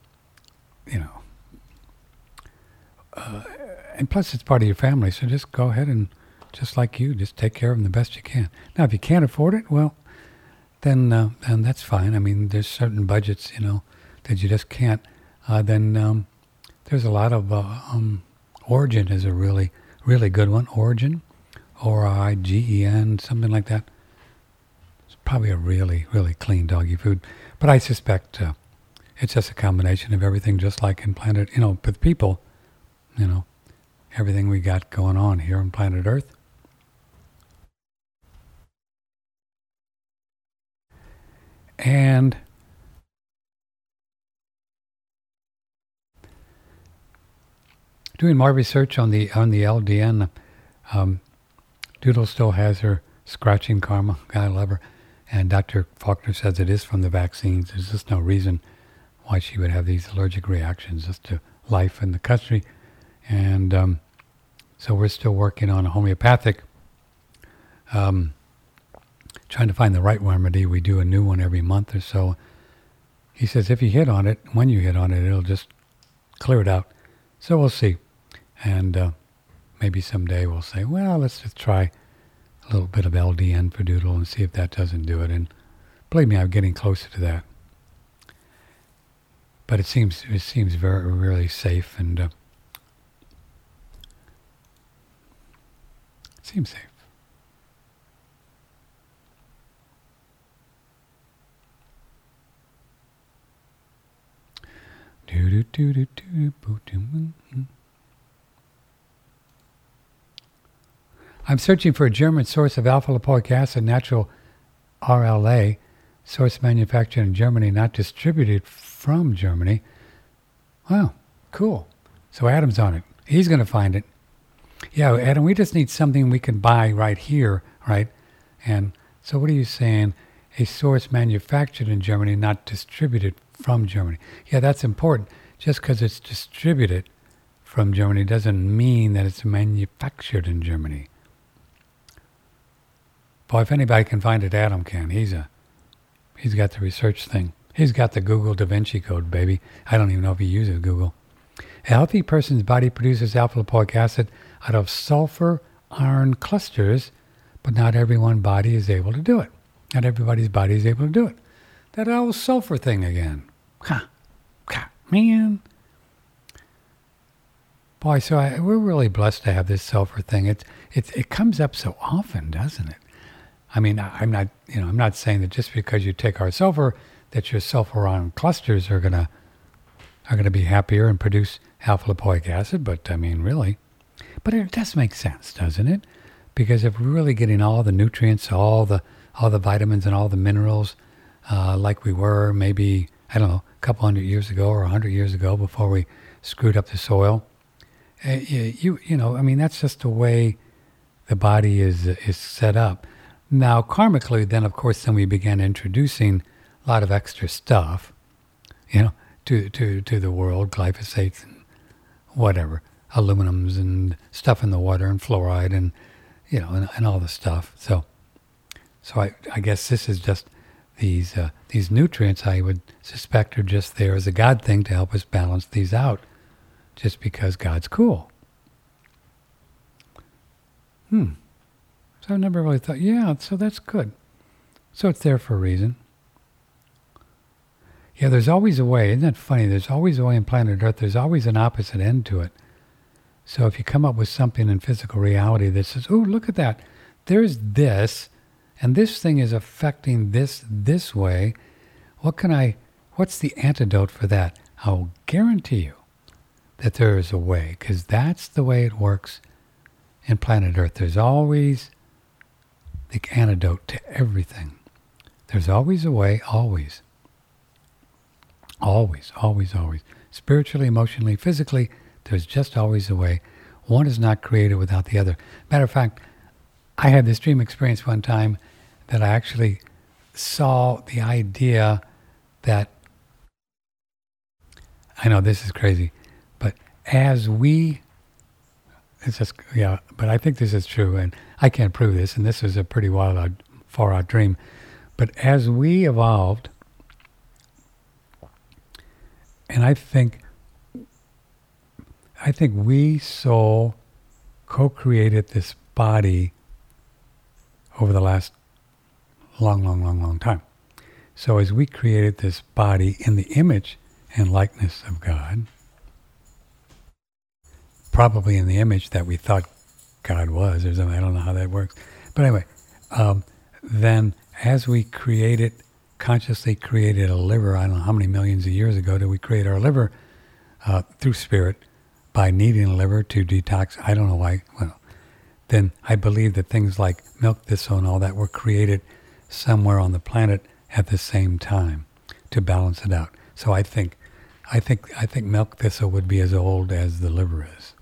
and plus it's part of your family, so just go ahead and just like you, just take care of them the best you can. Now, if you can't afford it, well, then that's fine. There's certain budgets, that you just can't. Then there's a lot of Origen is a really, really good one. Origen, Origen, something like that. It's probably a really, really clean doggy food. But I suspect it's just a combination of everything, just like in planet, with people, everything we got going on here on planet Earth. And doing more research on the LDN, Doodle still has her scratching karma. I love her. And Dr. Faulkner says it is from the vaccines. There's just no reason why she would have these allergic reactions just to life in the country. And so we're still working on a homeopathic, trying to find the right remedy. We do a new one every month or so. He says if you hit on it, when you hit on it, it'll just clear it out. So we'll see. And maybe someday we'll say, well, let's just try a little bit of LDN for Doodle and see if that doesn't do it. And believe me, I'm getting closer to that. But it seems very, really safe, and it seems safe. I'm searching for a German source of alpha-lipoic acid, natural RLA, source manufactured in Germany, not distributed from Germany. Wow, cool. So Adam's on it. He's going to find it. Yeah, Adam, we just need something we can buy right here, right? And so what are you saying? A source manufactured in Germany, not distributed from Germany. Yeah, that's important. Just because it's distributed from Germany doesn't mean that it's manufactured in Germany. Boy, if anybody can find it, Adam can. He's got the research thing. He's got the Google Da Vinci Code, baby. I don't even know if he uses Google. A healthy person's body produces alpha-lipoic acid out of sulfur iron clusters, but not everyone's body is able to do it. Not everybody's body is able to do it. That old sulfur thing again. Man. Boy, so we're really blessed to have this sulfur thing. It comes up so often, doesn't it? I mean, I'm not saying that just because you take our sulfur, that your sulfur ion clusters are gonna be happier and produce alpha-lipoic acid. But I mean, really, but it does make sense, doesn't it? Because if we're really getting all the nutrients, all the vitamins and all the minerals, like we were maybe, I don't know, a couple hundred years ago or 100 years ago before we screwed up the soil. You know, I mean, that's just the way the body is set up. Now, karmically, then, of course, then we began introducing a lot of extra stuff, you know, to the world, glyphosates and whatever, aluminums and stuff in the water and fluoride and, you know, and all the stuff. So I guess this is just these nutrients, I would suspect, are just there as a God thing to help us balance these out, just because God's cool. So I never really thought, yeah, so that's good. So it's there for a reason. Yeah, there's always a way. Isn't that funny? There's always a way in planet Earth. There's always an opposite end to it. So if you come up with something in physical reality that says, oh, look at that. There's this, and this thing is affecting this way. What's the antidote for that? I'll guarantee you that there is a way, because that's the way it works in planet Earth. There's always the antidote to everything. There's always a way, always. Always, always, always. Spiritually, emotionally, physically, there's just always a way. One is not created without the other. Matter of fact, I had this dream experience one time that I actually saw the idea that, I know this is crazy, but but I think this is true, and I can't prove this, and this is a pretty far out dream, but as we evolved, and I think we soul co-created this body over the last long time. So as we created this body in the image and likeness of God, probably in the image that we thought God was, or something, I don't know how that works. But anyway, then as we consciously created a liver, I don't know how many millions of years ago did we create our liver through spirit by needing a liver to detox, I don't know why, well, then I believe that things like milk thistle and all that were created somewhere on the planet at the same time to balance it out. So I think milk thistle would be as old as the liver is.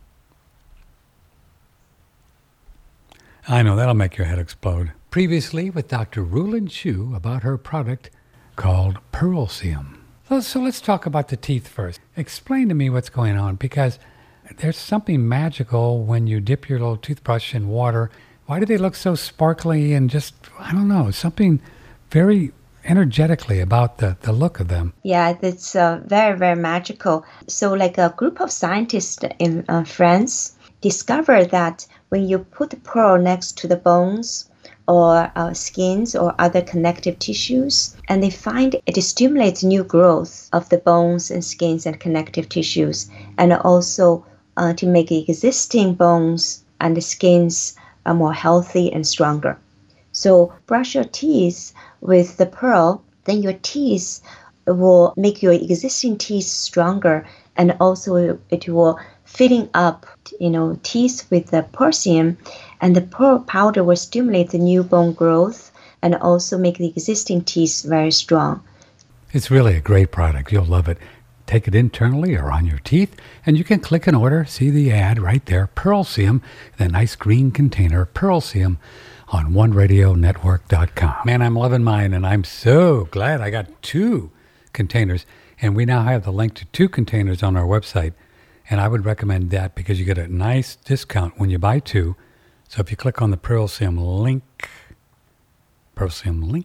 I know, that'll make your head explode. Previously with Dr. Rulin Chu about her product called Pearlsium. So let's talk about the teeth first. Explain to me what's going on, because there's something magical when you dip your little toothbrush in water. Why do they look so sparkly and just, I don't know, something very energetically about the look of them? Yeah, it's very, very magical. So like a group of scientists in France discovered that when you put the pearl next to the bones or skins or other connective tissues, and they find it stimulates new growth of the bones and skins and connective tissues, and also to make existing bones and the skins more healthy and stronger. So brush your teeth with the pearl, then your teeth will make your existing teeth stronger, and also it will filling up, teeth with the Pearlsium, and the pearl powder will stimulate the new bone growth and also make the existing teeth very strong. It's really a great product. You'll love it. Take it internally or on your teeth, and you can click an order, see the ad right there, Pearlsium, the nice green container, Pearlsium, on OneRadioNetwork.com. Man, I'm loving mine, and I'm so glad I got 2 containers, and we now have the link to 2 containers on our website. And I would recommend that because you get a nice discount when you buy 2. So if you click on the Pearlsium link Perlsium link.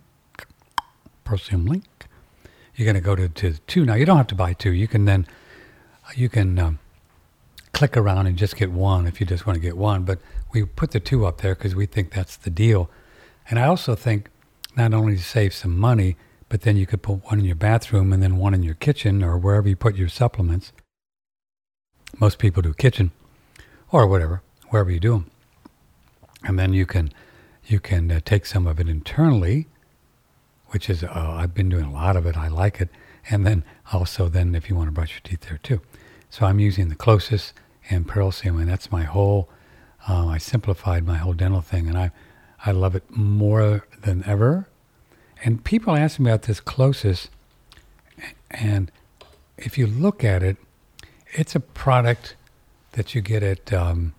You're going to go to 2. Now, you don't have to buy 2. You can click around and just get 1 if you just want to get 1. But we put the 2 up there because we think that's the deal. And I also think not only to save some money, but then you could put 1 in your bathroom and then 1 in your kitchen or wherever you put your supplements. Most people do kitchen or whatever, wherever you do them. And then you can take some of it internally, which is, I've been doing a lot of it. I like it. And then also then if you want to brush your teeth there too. So I'm using the Closis and Perlsium, and that's my whole, I simplified my whole dental thing, and I love it more than ever. And people ask me about this Closis, and if you look at it, it's a product that you get at,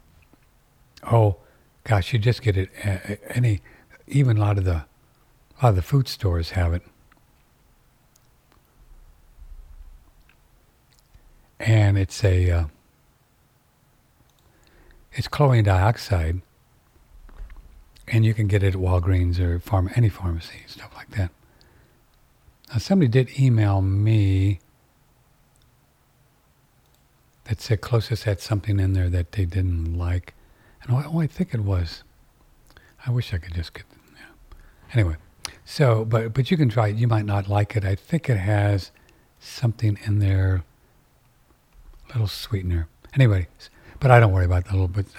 you just get it at any, even a lot of the food stores have it. And it's it's chlorine dioxide, and you can get it at Walgreens or any pharmacy, stuff like that. Now, somebody did email me that said Closis had something in there that they didn't like. And I think it was. I wish I could just get, Anyway, so, but you can try it. You might not like it. I think it has something in there, little sweetener. Anyway, but I don't worry about that little bit.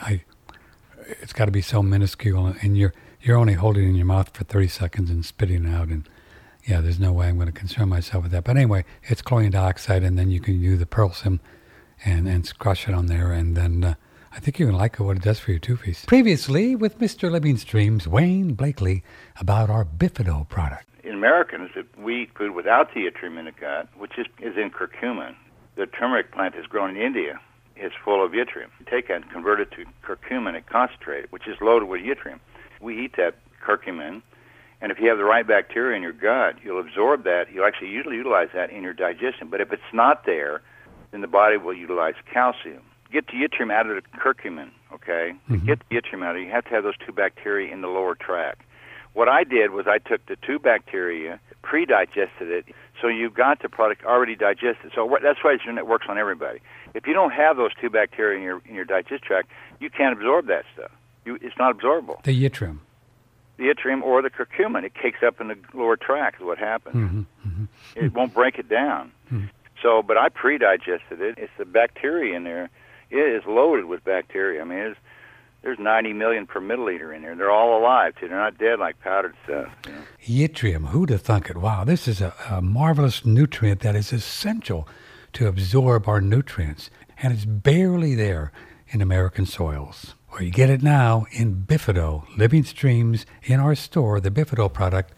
It's got to be so minuscule, and you're only holding it in your mouth for 30 seconds and spitting it out, and there's no way I'm going to concern myself with that. But anyway, it's chlorine dioxide, and then you can do the Perlsium and crush it on there, and then I think you're going to like what it does for your toofies. Previously, with Mr. Living Stream's Wayne Blakely about our Bifido product. In Americans, we eat food without the yttrium in the gut, which is in curcumin. The turmeric plant is grown in India. It's full of yttrium. You take it and convert it to curcumin and concentrate it, which is loaded with yttrium. We eat that curcumin, and if you have the right bacteria in your gut, you'll absorb that. You'll actually usually utilize that in your digestion. But if it's not there, then the body will utilize calcium. Get the yttrium out of the curcumin, okay? To get the yttrium out of it, you have to have those 2 bacteria in the lower tract. What I did was I took the 2 bacteria, pre-digested it, so you've got the product already digested. So that's why it works on everybody. If you don't have those 2 bacteria in your digestive tract, you can't absorb that stuff. It's not absorbable. The yttrium. The yttrium or the curcumin, it cakes up in the lower tract is what happens. It won't break it down. So, but I pre-digested it. It's the bacteria in there. It is loaded with bacteria. I mean, there's 90 million per milliliter in there. They're all alive, too. They're not dead like powdered stuff. Yttrium, who'd have thunk it? Wow, this is a marvelous nutrient that is essential to absorb our nutrients, and it's barely there in American soils. Well, you get it now in Bifido, Living Streams, in our store, the Bifido product,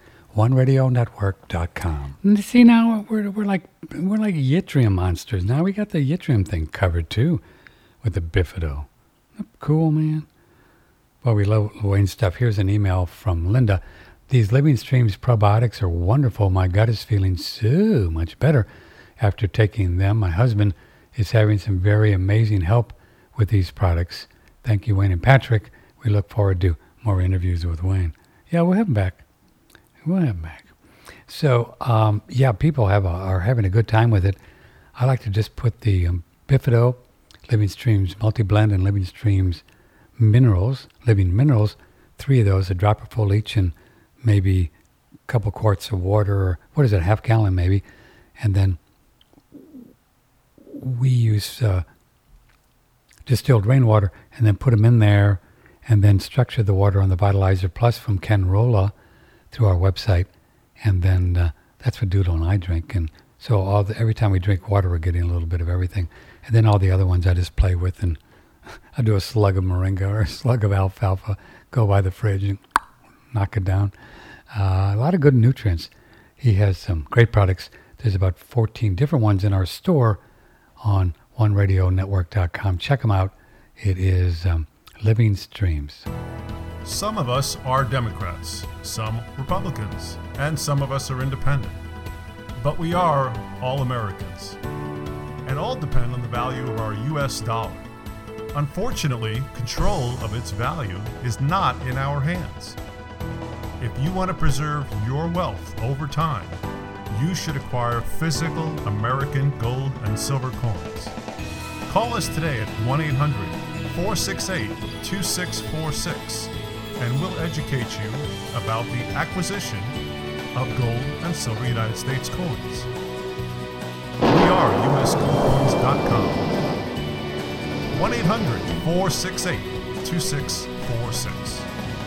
OneRadioNetwork.com. And see, now we're like yttrium monsters. Now we got the yttrium thing covered too, with the Bifido. Cool, man. Well, we love Wayne's stuff. Here's an email from Linda. These Living Streams probiotics are wonderful. My gut is feeling so much better after taking them. My husband is having some very amazing help with these products. Thank you, Wayne and Patrick. We look forward to more interviews with Wayne. Yeah, we'll have him back. So, people are having a good time with it. I like to just put the Bifido, Living Streams Multi-Blend, and Living Streams Living Minerals, 3 of those, a dropperful each, and maybe a couple quarts of water, or half gallon maybe. And then we use distilled rainwater and then put them in there and then structure the water on the Vitalizer Plus from Ken Rolla through our website. And then that's what Doodle and I drink. And so every time we drink water, we're getting a little bit of everything. And then all the other ones I just play with, and I do a slug of moringa or a slug of alfalfa, go by the fridge and knock it down. A lot of good nutrients. He has some great products. There's about 14 different ones in our store on OneRadioNetwork.com. Check them out. It is Living Streams. Some of us are Democrats, some Republicans, and some of us are independent. But we are all Americans, and all depend on the value of our U.S. dollar. Unfortunately, control of its value is not in our hands. If you want to preserve your wealth over time, you should acquire physical American gold and silver coins. Call us today at 1-800-468-2646 and we'll educate you about the acquisition of gold and silver United States coins. We are usgoldcoins.com. 1-800-468-2646.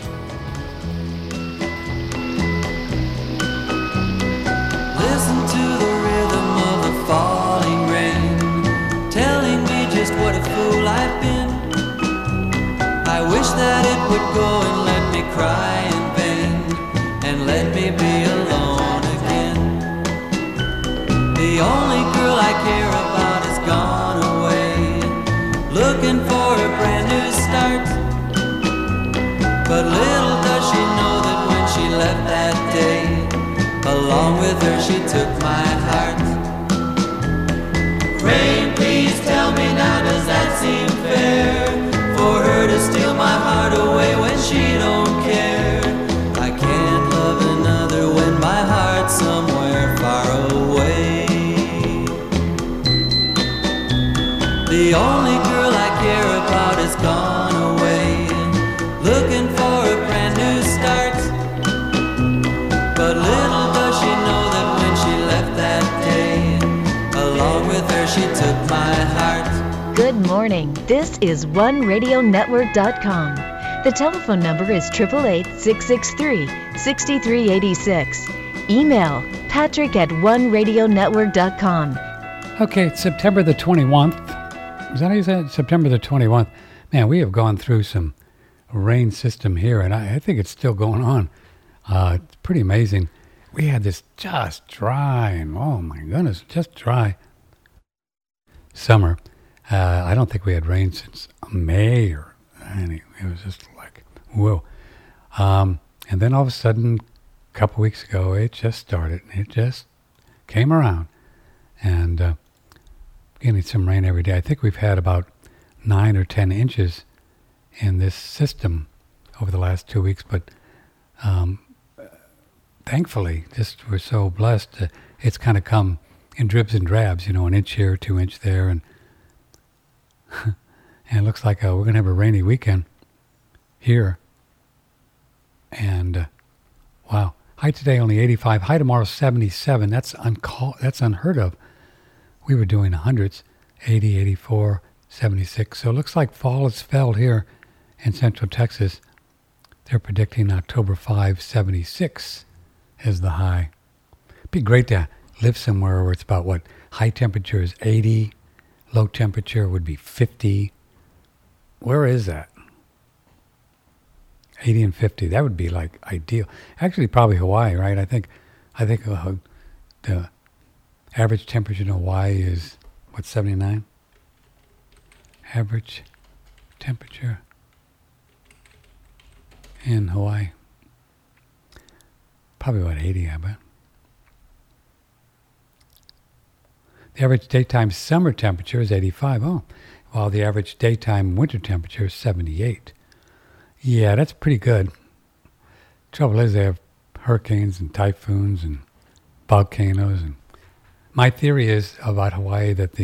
Listen to the rhythm of the falling rain, telling me just what a fool I've been. I wish that it would go and let me cry in vain, and let me be alone again. The only girl I care about is gone away, looking for a brand new start. But little does she know that when she left that day, along with her she took my heart. Rain, please tell me now, does that seem fair? For her to steal my heart away when she don't care. I can't love another when my heart's somewhere far away. The only girl I care about is gone away, looking for a brand new start. But little does she know that when she left that day, along with her she took my heart. Good morning. This is OneRadioNetwork.com. The telephone number is 888-663-6386. Email patrick@OneRadioNetwork.com. Okay, it's September the 21st. Is that how you said it? September the 21st. Man, we have gone through some rain system here, and I think it's still going on. It's pretty amazing. We had this just dry, and oh my goodness, just dry summer. I don't think we had rain since May or anything. It was just like, whoa. And then all of a sudden, a couple weeks ago, it just started. It just came around. And getting some rain every day. I think we've had about 9 or 10 inches in this system over the last 2 weeks. But thankfully, just we're so blessed. It's kind of come in dribs and drabs, an inch here, 2 inch there. And and it looks like we're going to have a rainy weekend here. And wow, high today only 85, high tomorrow 77. That's unheard of. We were doing hundreds, 80, 84, 76. So it looks like fall has fell here in central Texas. They're predicting October 5, 76 as the high. It'd be great to live somewhere where it's about what? High temperature is 80, low temperature would be 50. Where is that? 80 and 50. That would be like ideal. Actually, probably Hawaii, right? I think the average temperature in Hawaii is, what, 79? Average temperature in Hawaii. Probably about 80, I bet. The average daytime summer temperature is 85. Oh, while the average daytime winter temperature is 78. Yeah, that's pretty good. Trouble is they have hurricanes and typhoons and volcanoes. And my theory is about Hawaii that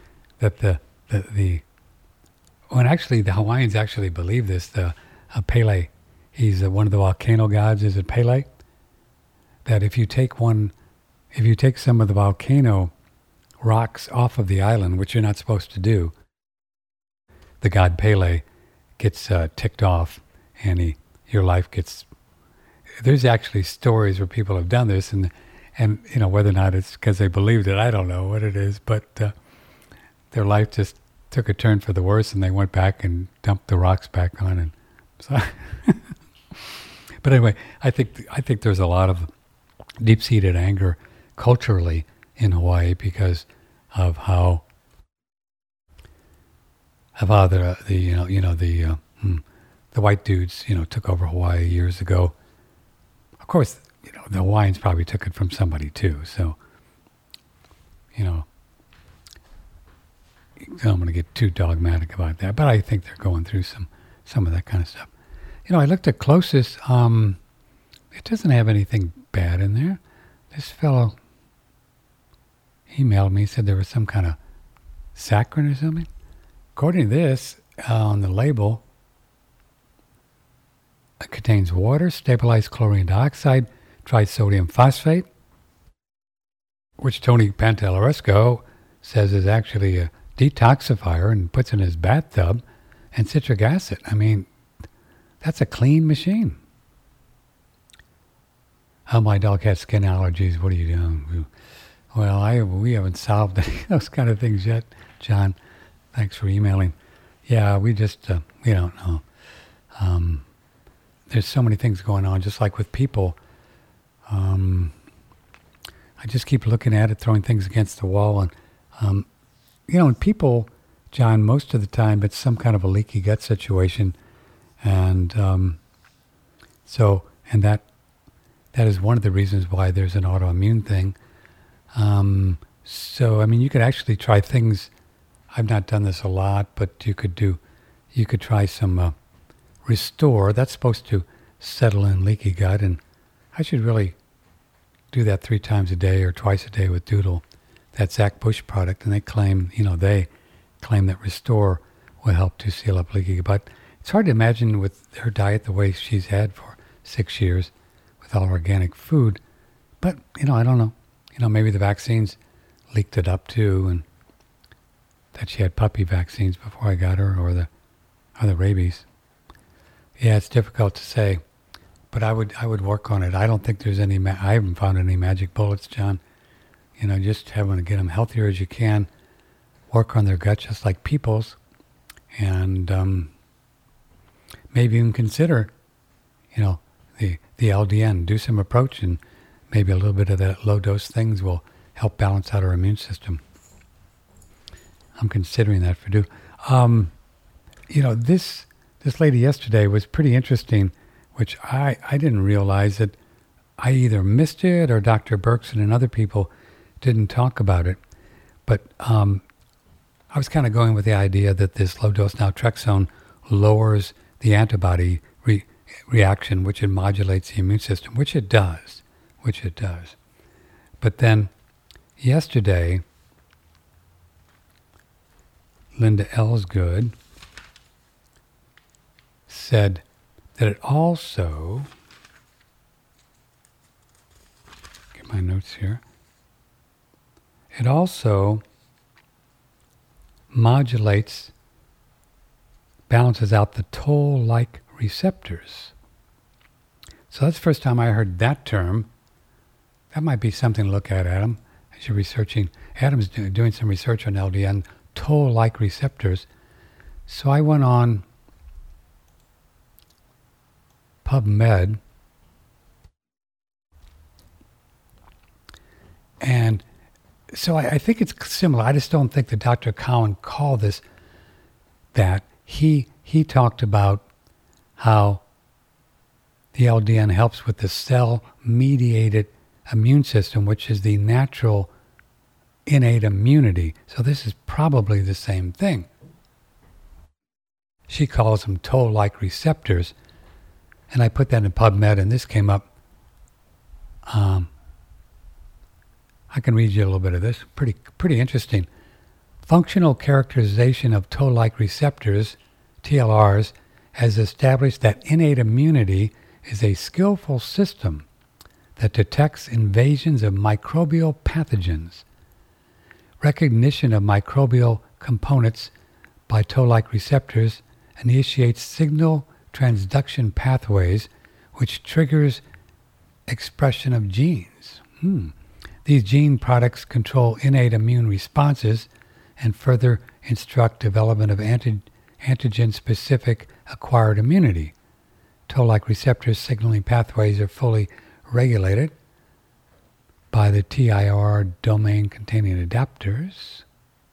actually the Hawaiians actually believe this. Pele, he's one of the volcano gods. Is it Pele? That if you take some of the volcano rocks off of the island, which you're not supposed to do, the god Pele gets ticked off, and your life gets. There's actually stories where people have done this, and whether or not it's because they believed it, I don't know what it is, but their life just took a turn for the worse, and they went back and dumped the rocks back on, and so. But anyway, I think there's a lot of deep-seated anger culturally in Hawaii because of how the white dudes took over Hawaii years ago. Of course, the Hawaiians probably took it from somebody too. So, I don't want to get too dogmatic about that, but I think they're going through some of that kind of stuff. I looked at closest it doesn't have anything bad in there. This fellow emailed me, said there was some kind of saccharin or something. According to this, on the label, it contains water, stabilized chlorine dioxide, trisodium phosphate, which Tony Pantalleresco says is actually a detoxifier and puts in his bathtub, and citric acid. I mean, that's a clean machine. Oh, my dog has skin allergies. What are you doing? Well, we haven't solved those kind of things yet, John. Thanks for emailing. Yeah, we just, we don't know. There's so many things going on, just like with people. I just keep looking at it, throwing things against the wall. And, in people, John, most of the time it's some kind of a leaky gut situation. And that is one of the reasons why there's an autoimmune thing. You could actually try things. I've not done this a lot, but you could try some Restore. That's supposed to settle in leaky gut, and I should really do that 3 times a day or twice a day with Doodle, that Zach Bush product, and they claim that Restore will help to seal up leaky gut. But it's hard to imagine with her diet the way she's had for 6 years with all organic food. But, I don't know. Maybe the vaccines leaked it up too, and that she had puppy vaccines before I got her, or the rabies. Yeah, it's difficult to say, but I would work on it. I don't think there's any, I haven't found any magic bullets, John. Just having to get them healthier as you can, work on their gut just like people's, and maybe even consider, the LDN, do some approach, and maybe a little bit of that low-dose things will help balance out our immune system. I'm considering that for do. This lady yesterday was pretty interesting, which I didn't realize that I either missed it or Dr. Berkson and other people didn't talk about it. But I was kind of going with the idea that this low-dose naltrexone lowers the antibody reaction, which it modulates the immune system, which it does. But then yesterday, Linda Ellsgood said that it also, get my notes here, it also balances out the toll-like receptors. So that's the first time I heard that term. That might be something to look at, Adam, as you're researching. Adam's doing some research on LDN, toll-like receptors. So I went on PubMed, and so I think it's similar. I just don't think that Dr. Cowan called this that. He talked about how the LDN helps with the cell-mediated immune system, which is the natural innate immunity. So this is probably the same thing. She calls them toll-like receptors. And I put that in PubMed, and this came up. I can read you a little bit of this. Pretty interesting. Functional characterization of toll-like receptors, TLRs, has established that innate immunity is a skillful system that detects invasions of microbial pathogens. Recognition of microbial components by toll-like receptors initiates signal transduction pathways, which triggers expression of genes. These gene products control innate immune responses and further instruct development of antigen-specific acquired immunity. Toll-like receptors signaling pathways are fully regulated by the TIR domain-containing adapters.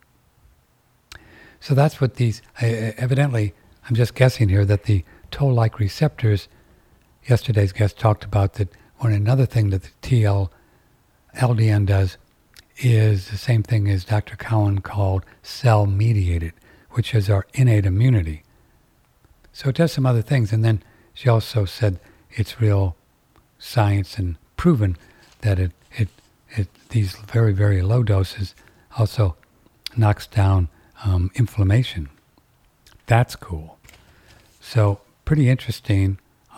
So that's what these, evidently, I'm just guessing here, that the toll-like receptors, yesterday's guest talked about that another thing that the LDN does is the same thing as Dr. Cowan called cell-mediated, which is our innate immunity. So it does some other things, and then she also said it's real science and proven that it these very, very low doses also knocks down inflammation. That's cool. So pretty interesting.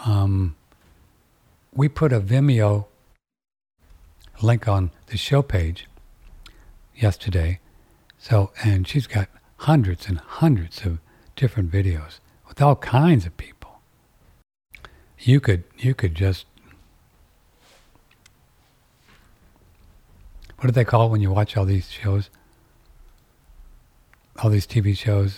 We put a Vimeo link on the show page yesterday. So, and she's got hundreds and hundreds of different videos with all kinds of people. You could just, what do they call it when you watch all these shows? All these TV shows?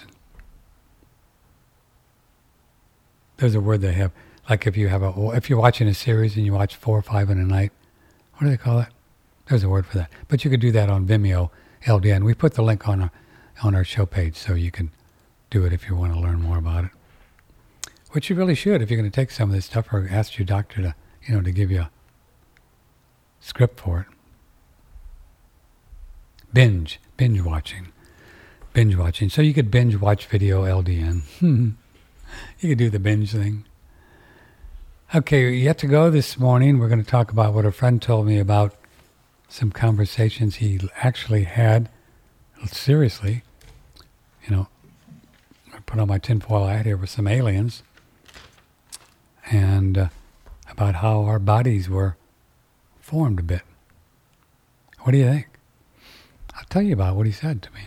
There's a word they have. Like if you're watching a series and you watch 4 or 5 in a night, what do they call it? There's a word for that. But you could do that on Vimeo LDN. We put the link on our show page so you can do it if you want to learn more about it. Which you really should if you're going to take some of this stuff or ask your doctor to give you a script for it. Binge watching. So you could binge watch video LDN. You could do the binge thing. Okay, yet to go this morning, we're going to talk about what a friend told me about some conversations he actually had. Seriously, I put on my tinfoil hat here with some aliens, and about how our bodies were formed a bit. What do you think? I'll tell you about what he said to me.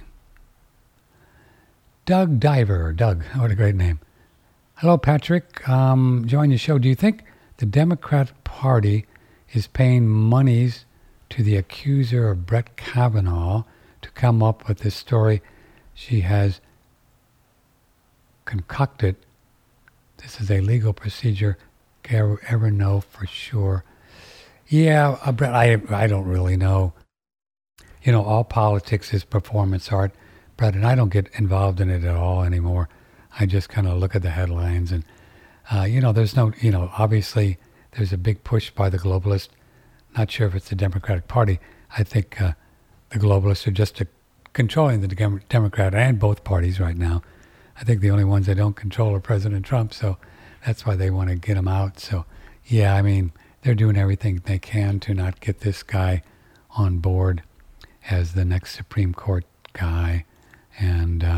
Doug Diver. Doug, what a great name. Hello, Patrick. Join the show. Do you think the Democrat Party is paying monies to the accuser of Brett Kavanaugh to come up with this story she has concocted? This is a legal procedure. Can I ever know for sure? Yeah, Brett, I don't really know. All politics is performance art, Brett, and I don't get involved in it at all anymore. I just kind of look at the headlines and, there's no, obviously there's a big push by the globalists. Not sure if it's the Democratic Party. I think the globalists are just controlling the Democrat and both parties right now. I think the only ones they don't control are President Trump, so that's why they want to get him out. So, yeah, I mean, they're doing everything they can to not get this guy on board as the next Supreme Court guy. And,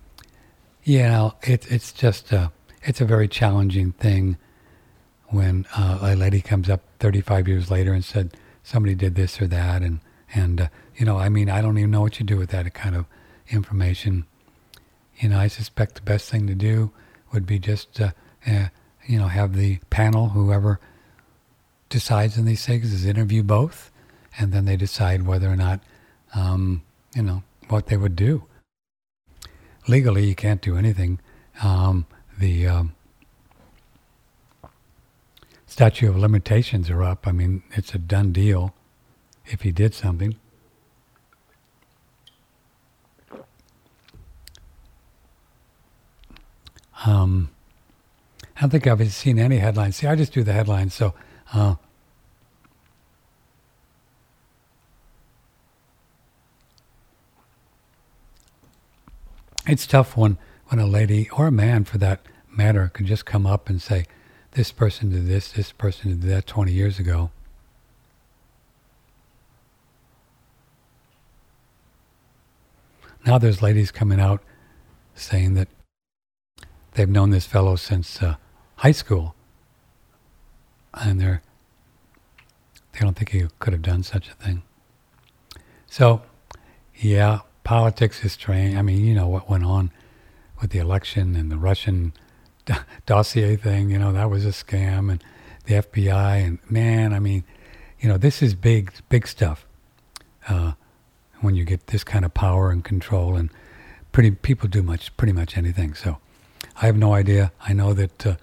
it's just, it's a very challenging thing when a lady comes up 35 years later and said somebody did this or that. And I don't even know what you do with that kind of information. I suspect the best thing to do would be just, have the panel, whoever decides on these things, is interview both, and then they decide whether or not, what they would do. Legally, you can't do anything. The statute of limitations are up. I mean, it's a done deal if he did something. I don't think I've seen any headlines. See, I just do the headlines, so it's tough when a lady, or a man for that matter, can just come up and say, this person did this person did that 20 years ago. Now there's ladies coming out saying that they've known this fellow since high school, and they don't think he could have done such a thing. So, yeah, politics is strange. I mean, what went on with the election and the Russian dossier thing, that was a scam, and the FBI, and man, I mean, this is big stuff. When you get this kind of power and control, and people do pretty much anything. So I have no idea. I know that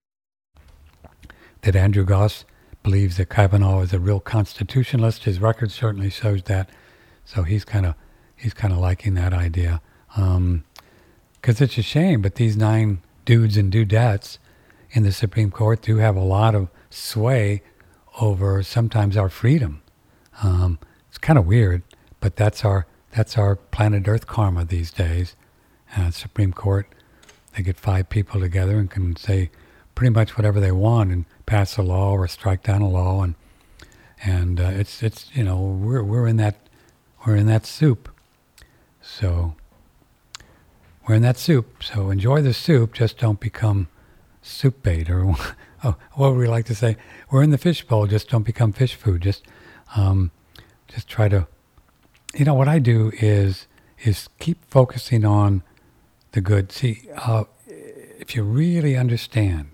Andrew Goss believes that Kavanaugh is a real constitutionalist. His record certainly shows that. So he's kind of liking that idea. Because it's a shame, but these 9 dudes and dudettes in the Supreme Court do have a lot of sway over sometimes our freedom. It's kind of weird, but that's our planet Earth karma these days. Supreme Court, they get 5 people together and can say pretty much whatever they want, and pass a law or strike down a law, and it's we're in that soup. So we're in that soup. So enjoy the soup. Just don't become soup bait, or what would we like to say? We're in the fish bowl. Just don't become fish food. Just try to. What I do is keep focusing on the good. See, if you really understand,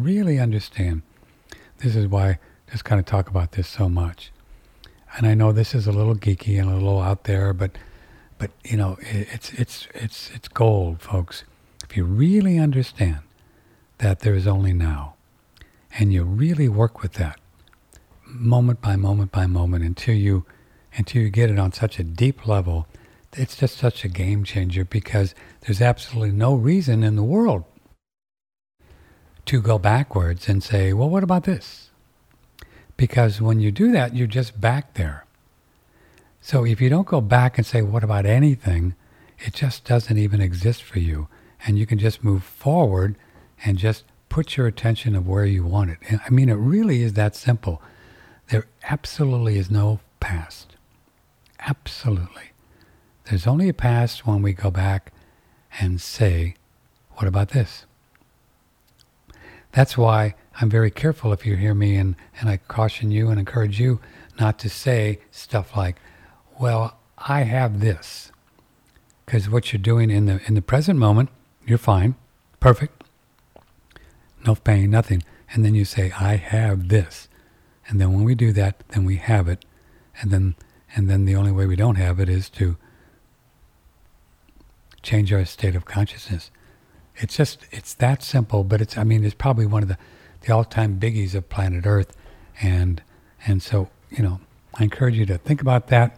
this is why I just kind of talk about this so much. And I know this is a little geeky and a little out there, but it's gold, folks. If you really understand that there is only now, and you really work with that moment by moment by moment until you get it on such a deep level, it's just such a game changer, because there's absolutely no reason in the world to go backwards and say, well, what about this? Because when you do that, you're just back there. So if you don't go back and say, what about anything, it just doesn't even exist for you. And you can just move forward and just put your attention of where you want it. And I mean, it really is that simple. There absolutely is no past. Absolutely. There's only a past when we go back and say, what about this? That's why I'm very careful if you hear me, and I caution you and encourage you not to say stuff like, well, I have this. Because what you're doing in the present moment, you're fine, perfect, no pain, nothing. And then you say, I have this. And then when we do that, then we have it. And then the only way we don't have it is to change our state of consciousness. It's that simple, but it's probably one of the all-time biggies of planet Earth. And so, I encourage you to think about that.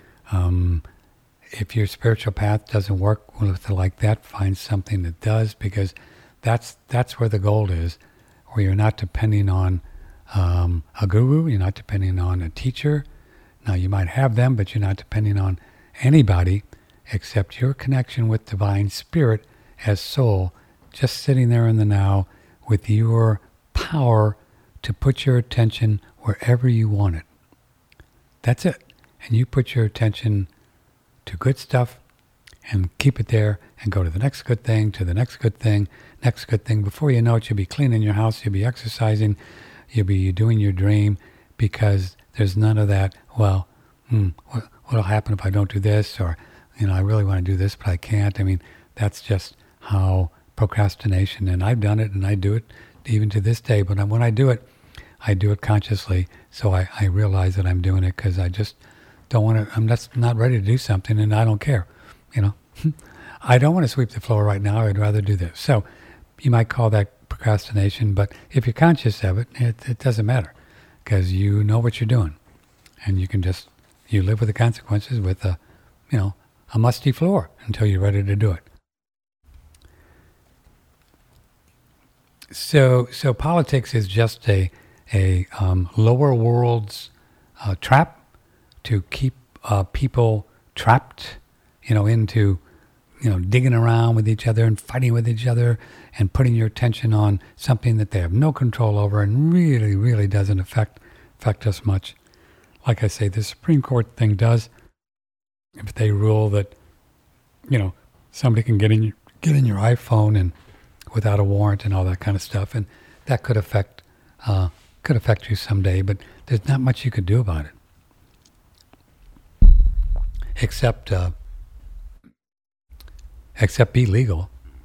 If your spiritual path doesn't work with it like that, find something that does, because that's where the gold is, where you're not depending on a guru, you're not depending on a teacher. Now, you might have them, but you're not depending on anybody except your connection with Divine Spirit as soul, just sitting there in the now with your power to put your attention wherever you want it. That's it. And you put your attention to good stuff and keep it there and go to the next good thing, to the next good thing, next good thing. Before you know it, you'll be cleaning your house, you'll be exercising, you'll be doing your dream, because there's none of that, well, what'll happen if I don't do this, or, I really want to do this, but I can't. I mean, that's just how procrastination, and I've done it, and I do it even to this day, but when I do it consciously, so I realize that I'm doing it because I just don't want to, I'm just not ready to do something, and I don't care, I don't want to sweep the floor right now, I'd rather do this. So you might call that procrastination, but if you're conscious of it, it doesn't matter, because you know what you're doing, and you live with the consequences with a musty floor until you're ready to do it. So politics is just a lower world's trap to keep people trapped, into digging around with each other and fighting with each other and putting your attention on something that they have no control over and really, really doesn't affect us much. Like I say, the Supreme Court thing does. If they rule that, somebody can get in your iPhone and without a warrant and all that kind of stuff, and that could affect you someday, but there's not much you could do about it, except be legal.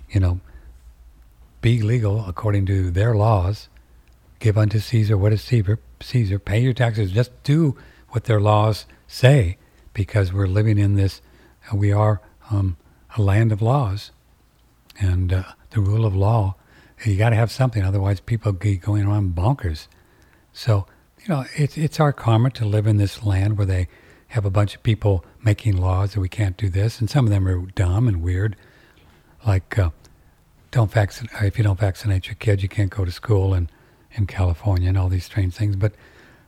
Be legal according to their laws. Give unto Caesar what is Caesar. Pay your taxes. Just do what their laws say, because we're living in this. We are a land of laws, and the rule of law. You got to have something, otherwise people be going around bonkers. So it's our karma to live in this land where they have a bunch of people making laws that we can't do this, and some of them are dumb and weird, like if you don't vaccinate your kids, you can't go to school in California, and all these strange things. But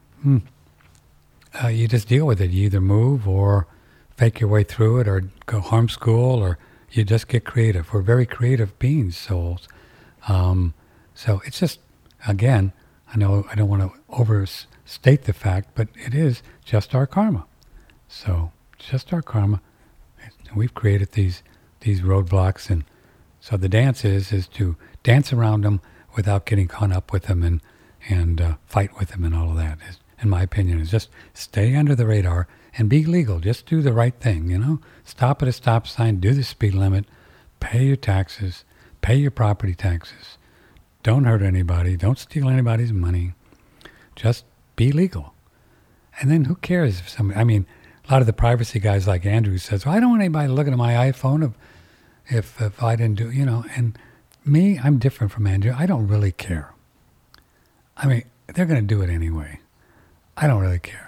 you just deal with it. You either move or fake your way through it, or go homeschool, or you just get creative. We're very creative beings, souls. So it's just, again, I know I don't want to overstate the fact, but it is just our karma. So just our karma. We've created these roadblocks, and so the dance is to dance around them without getting caught up with them and fight with them and all of that. In my opinion, is just stay under the radar and be legal. Just do the right thing, you know. Stop at a stop sign, do the speed limit, pay your taxes, pay your property taxes. Don't hurt anybody. Don't steal anybody's money. Just be legal. And then who cares if somebody, I mean, a lot of the privacy guys like Andrew says, well, I don't want anybody looking at my iPhone if I didn't do, you know. And me, I'm different from Andrew. I don't really care. I mean, they're going to do it anyway. I don't really care.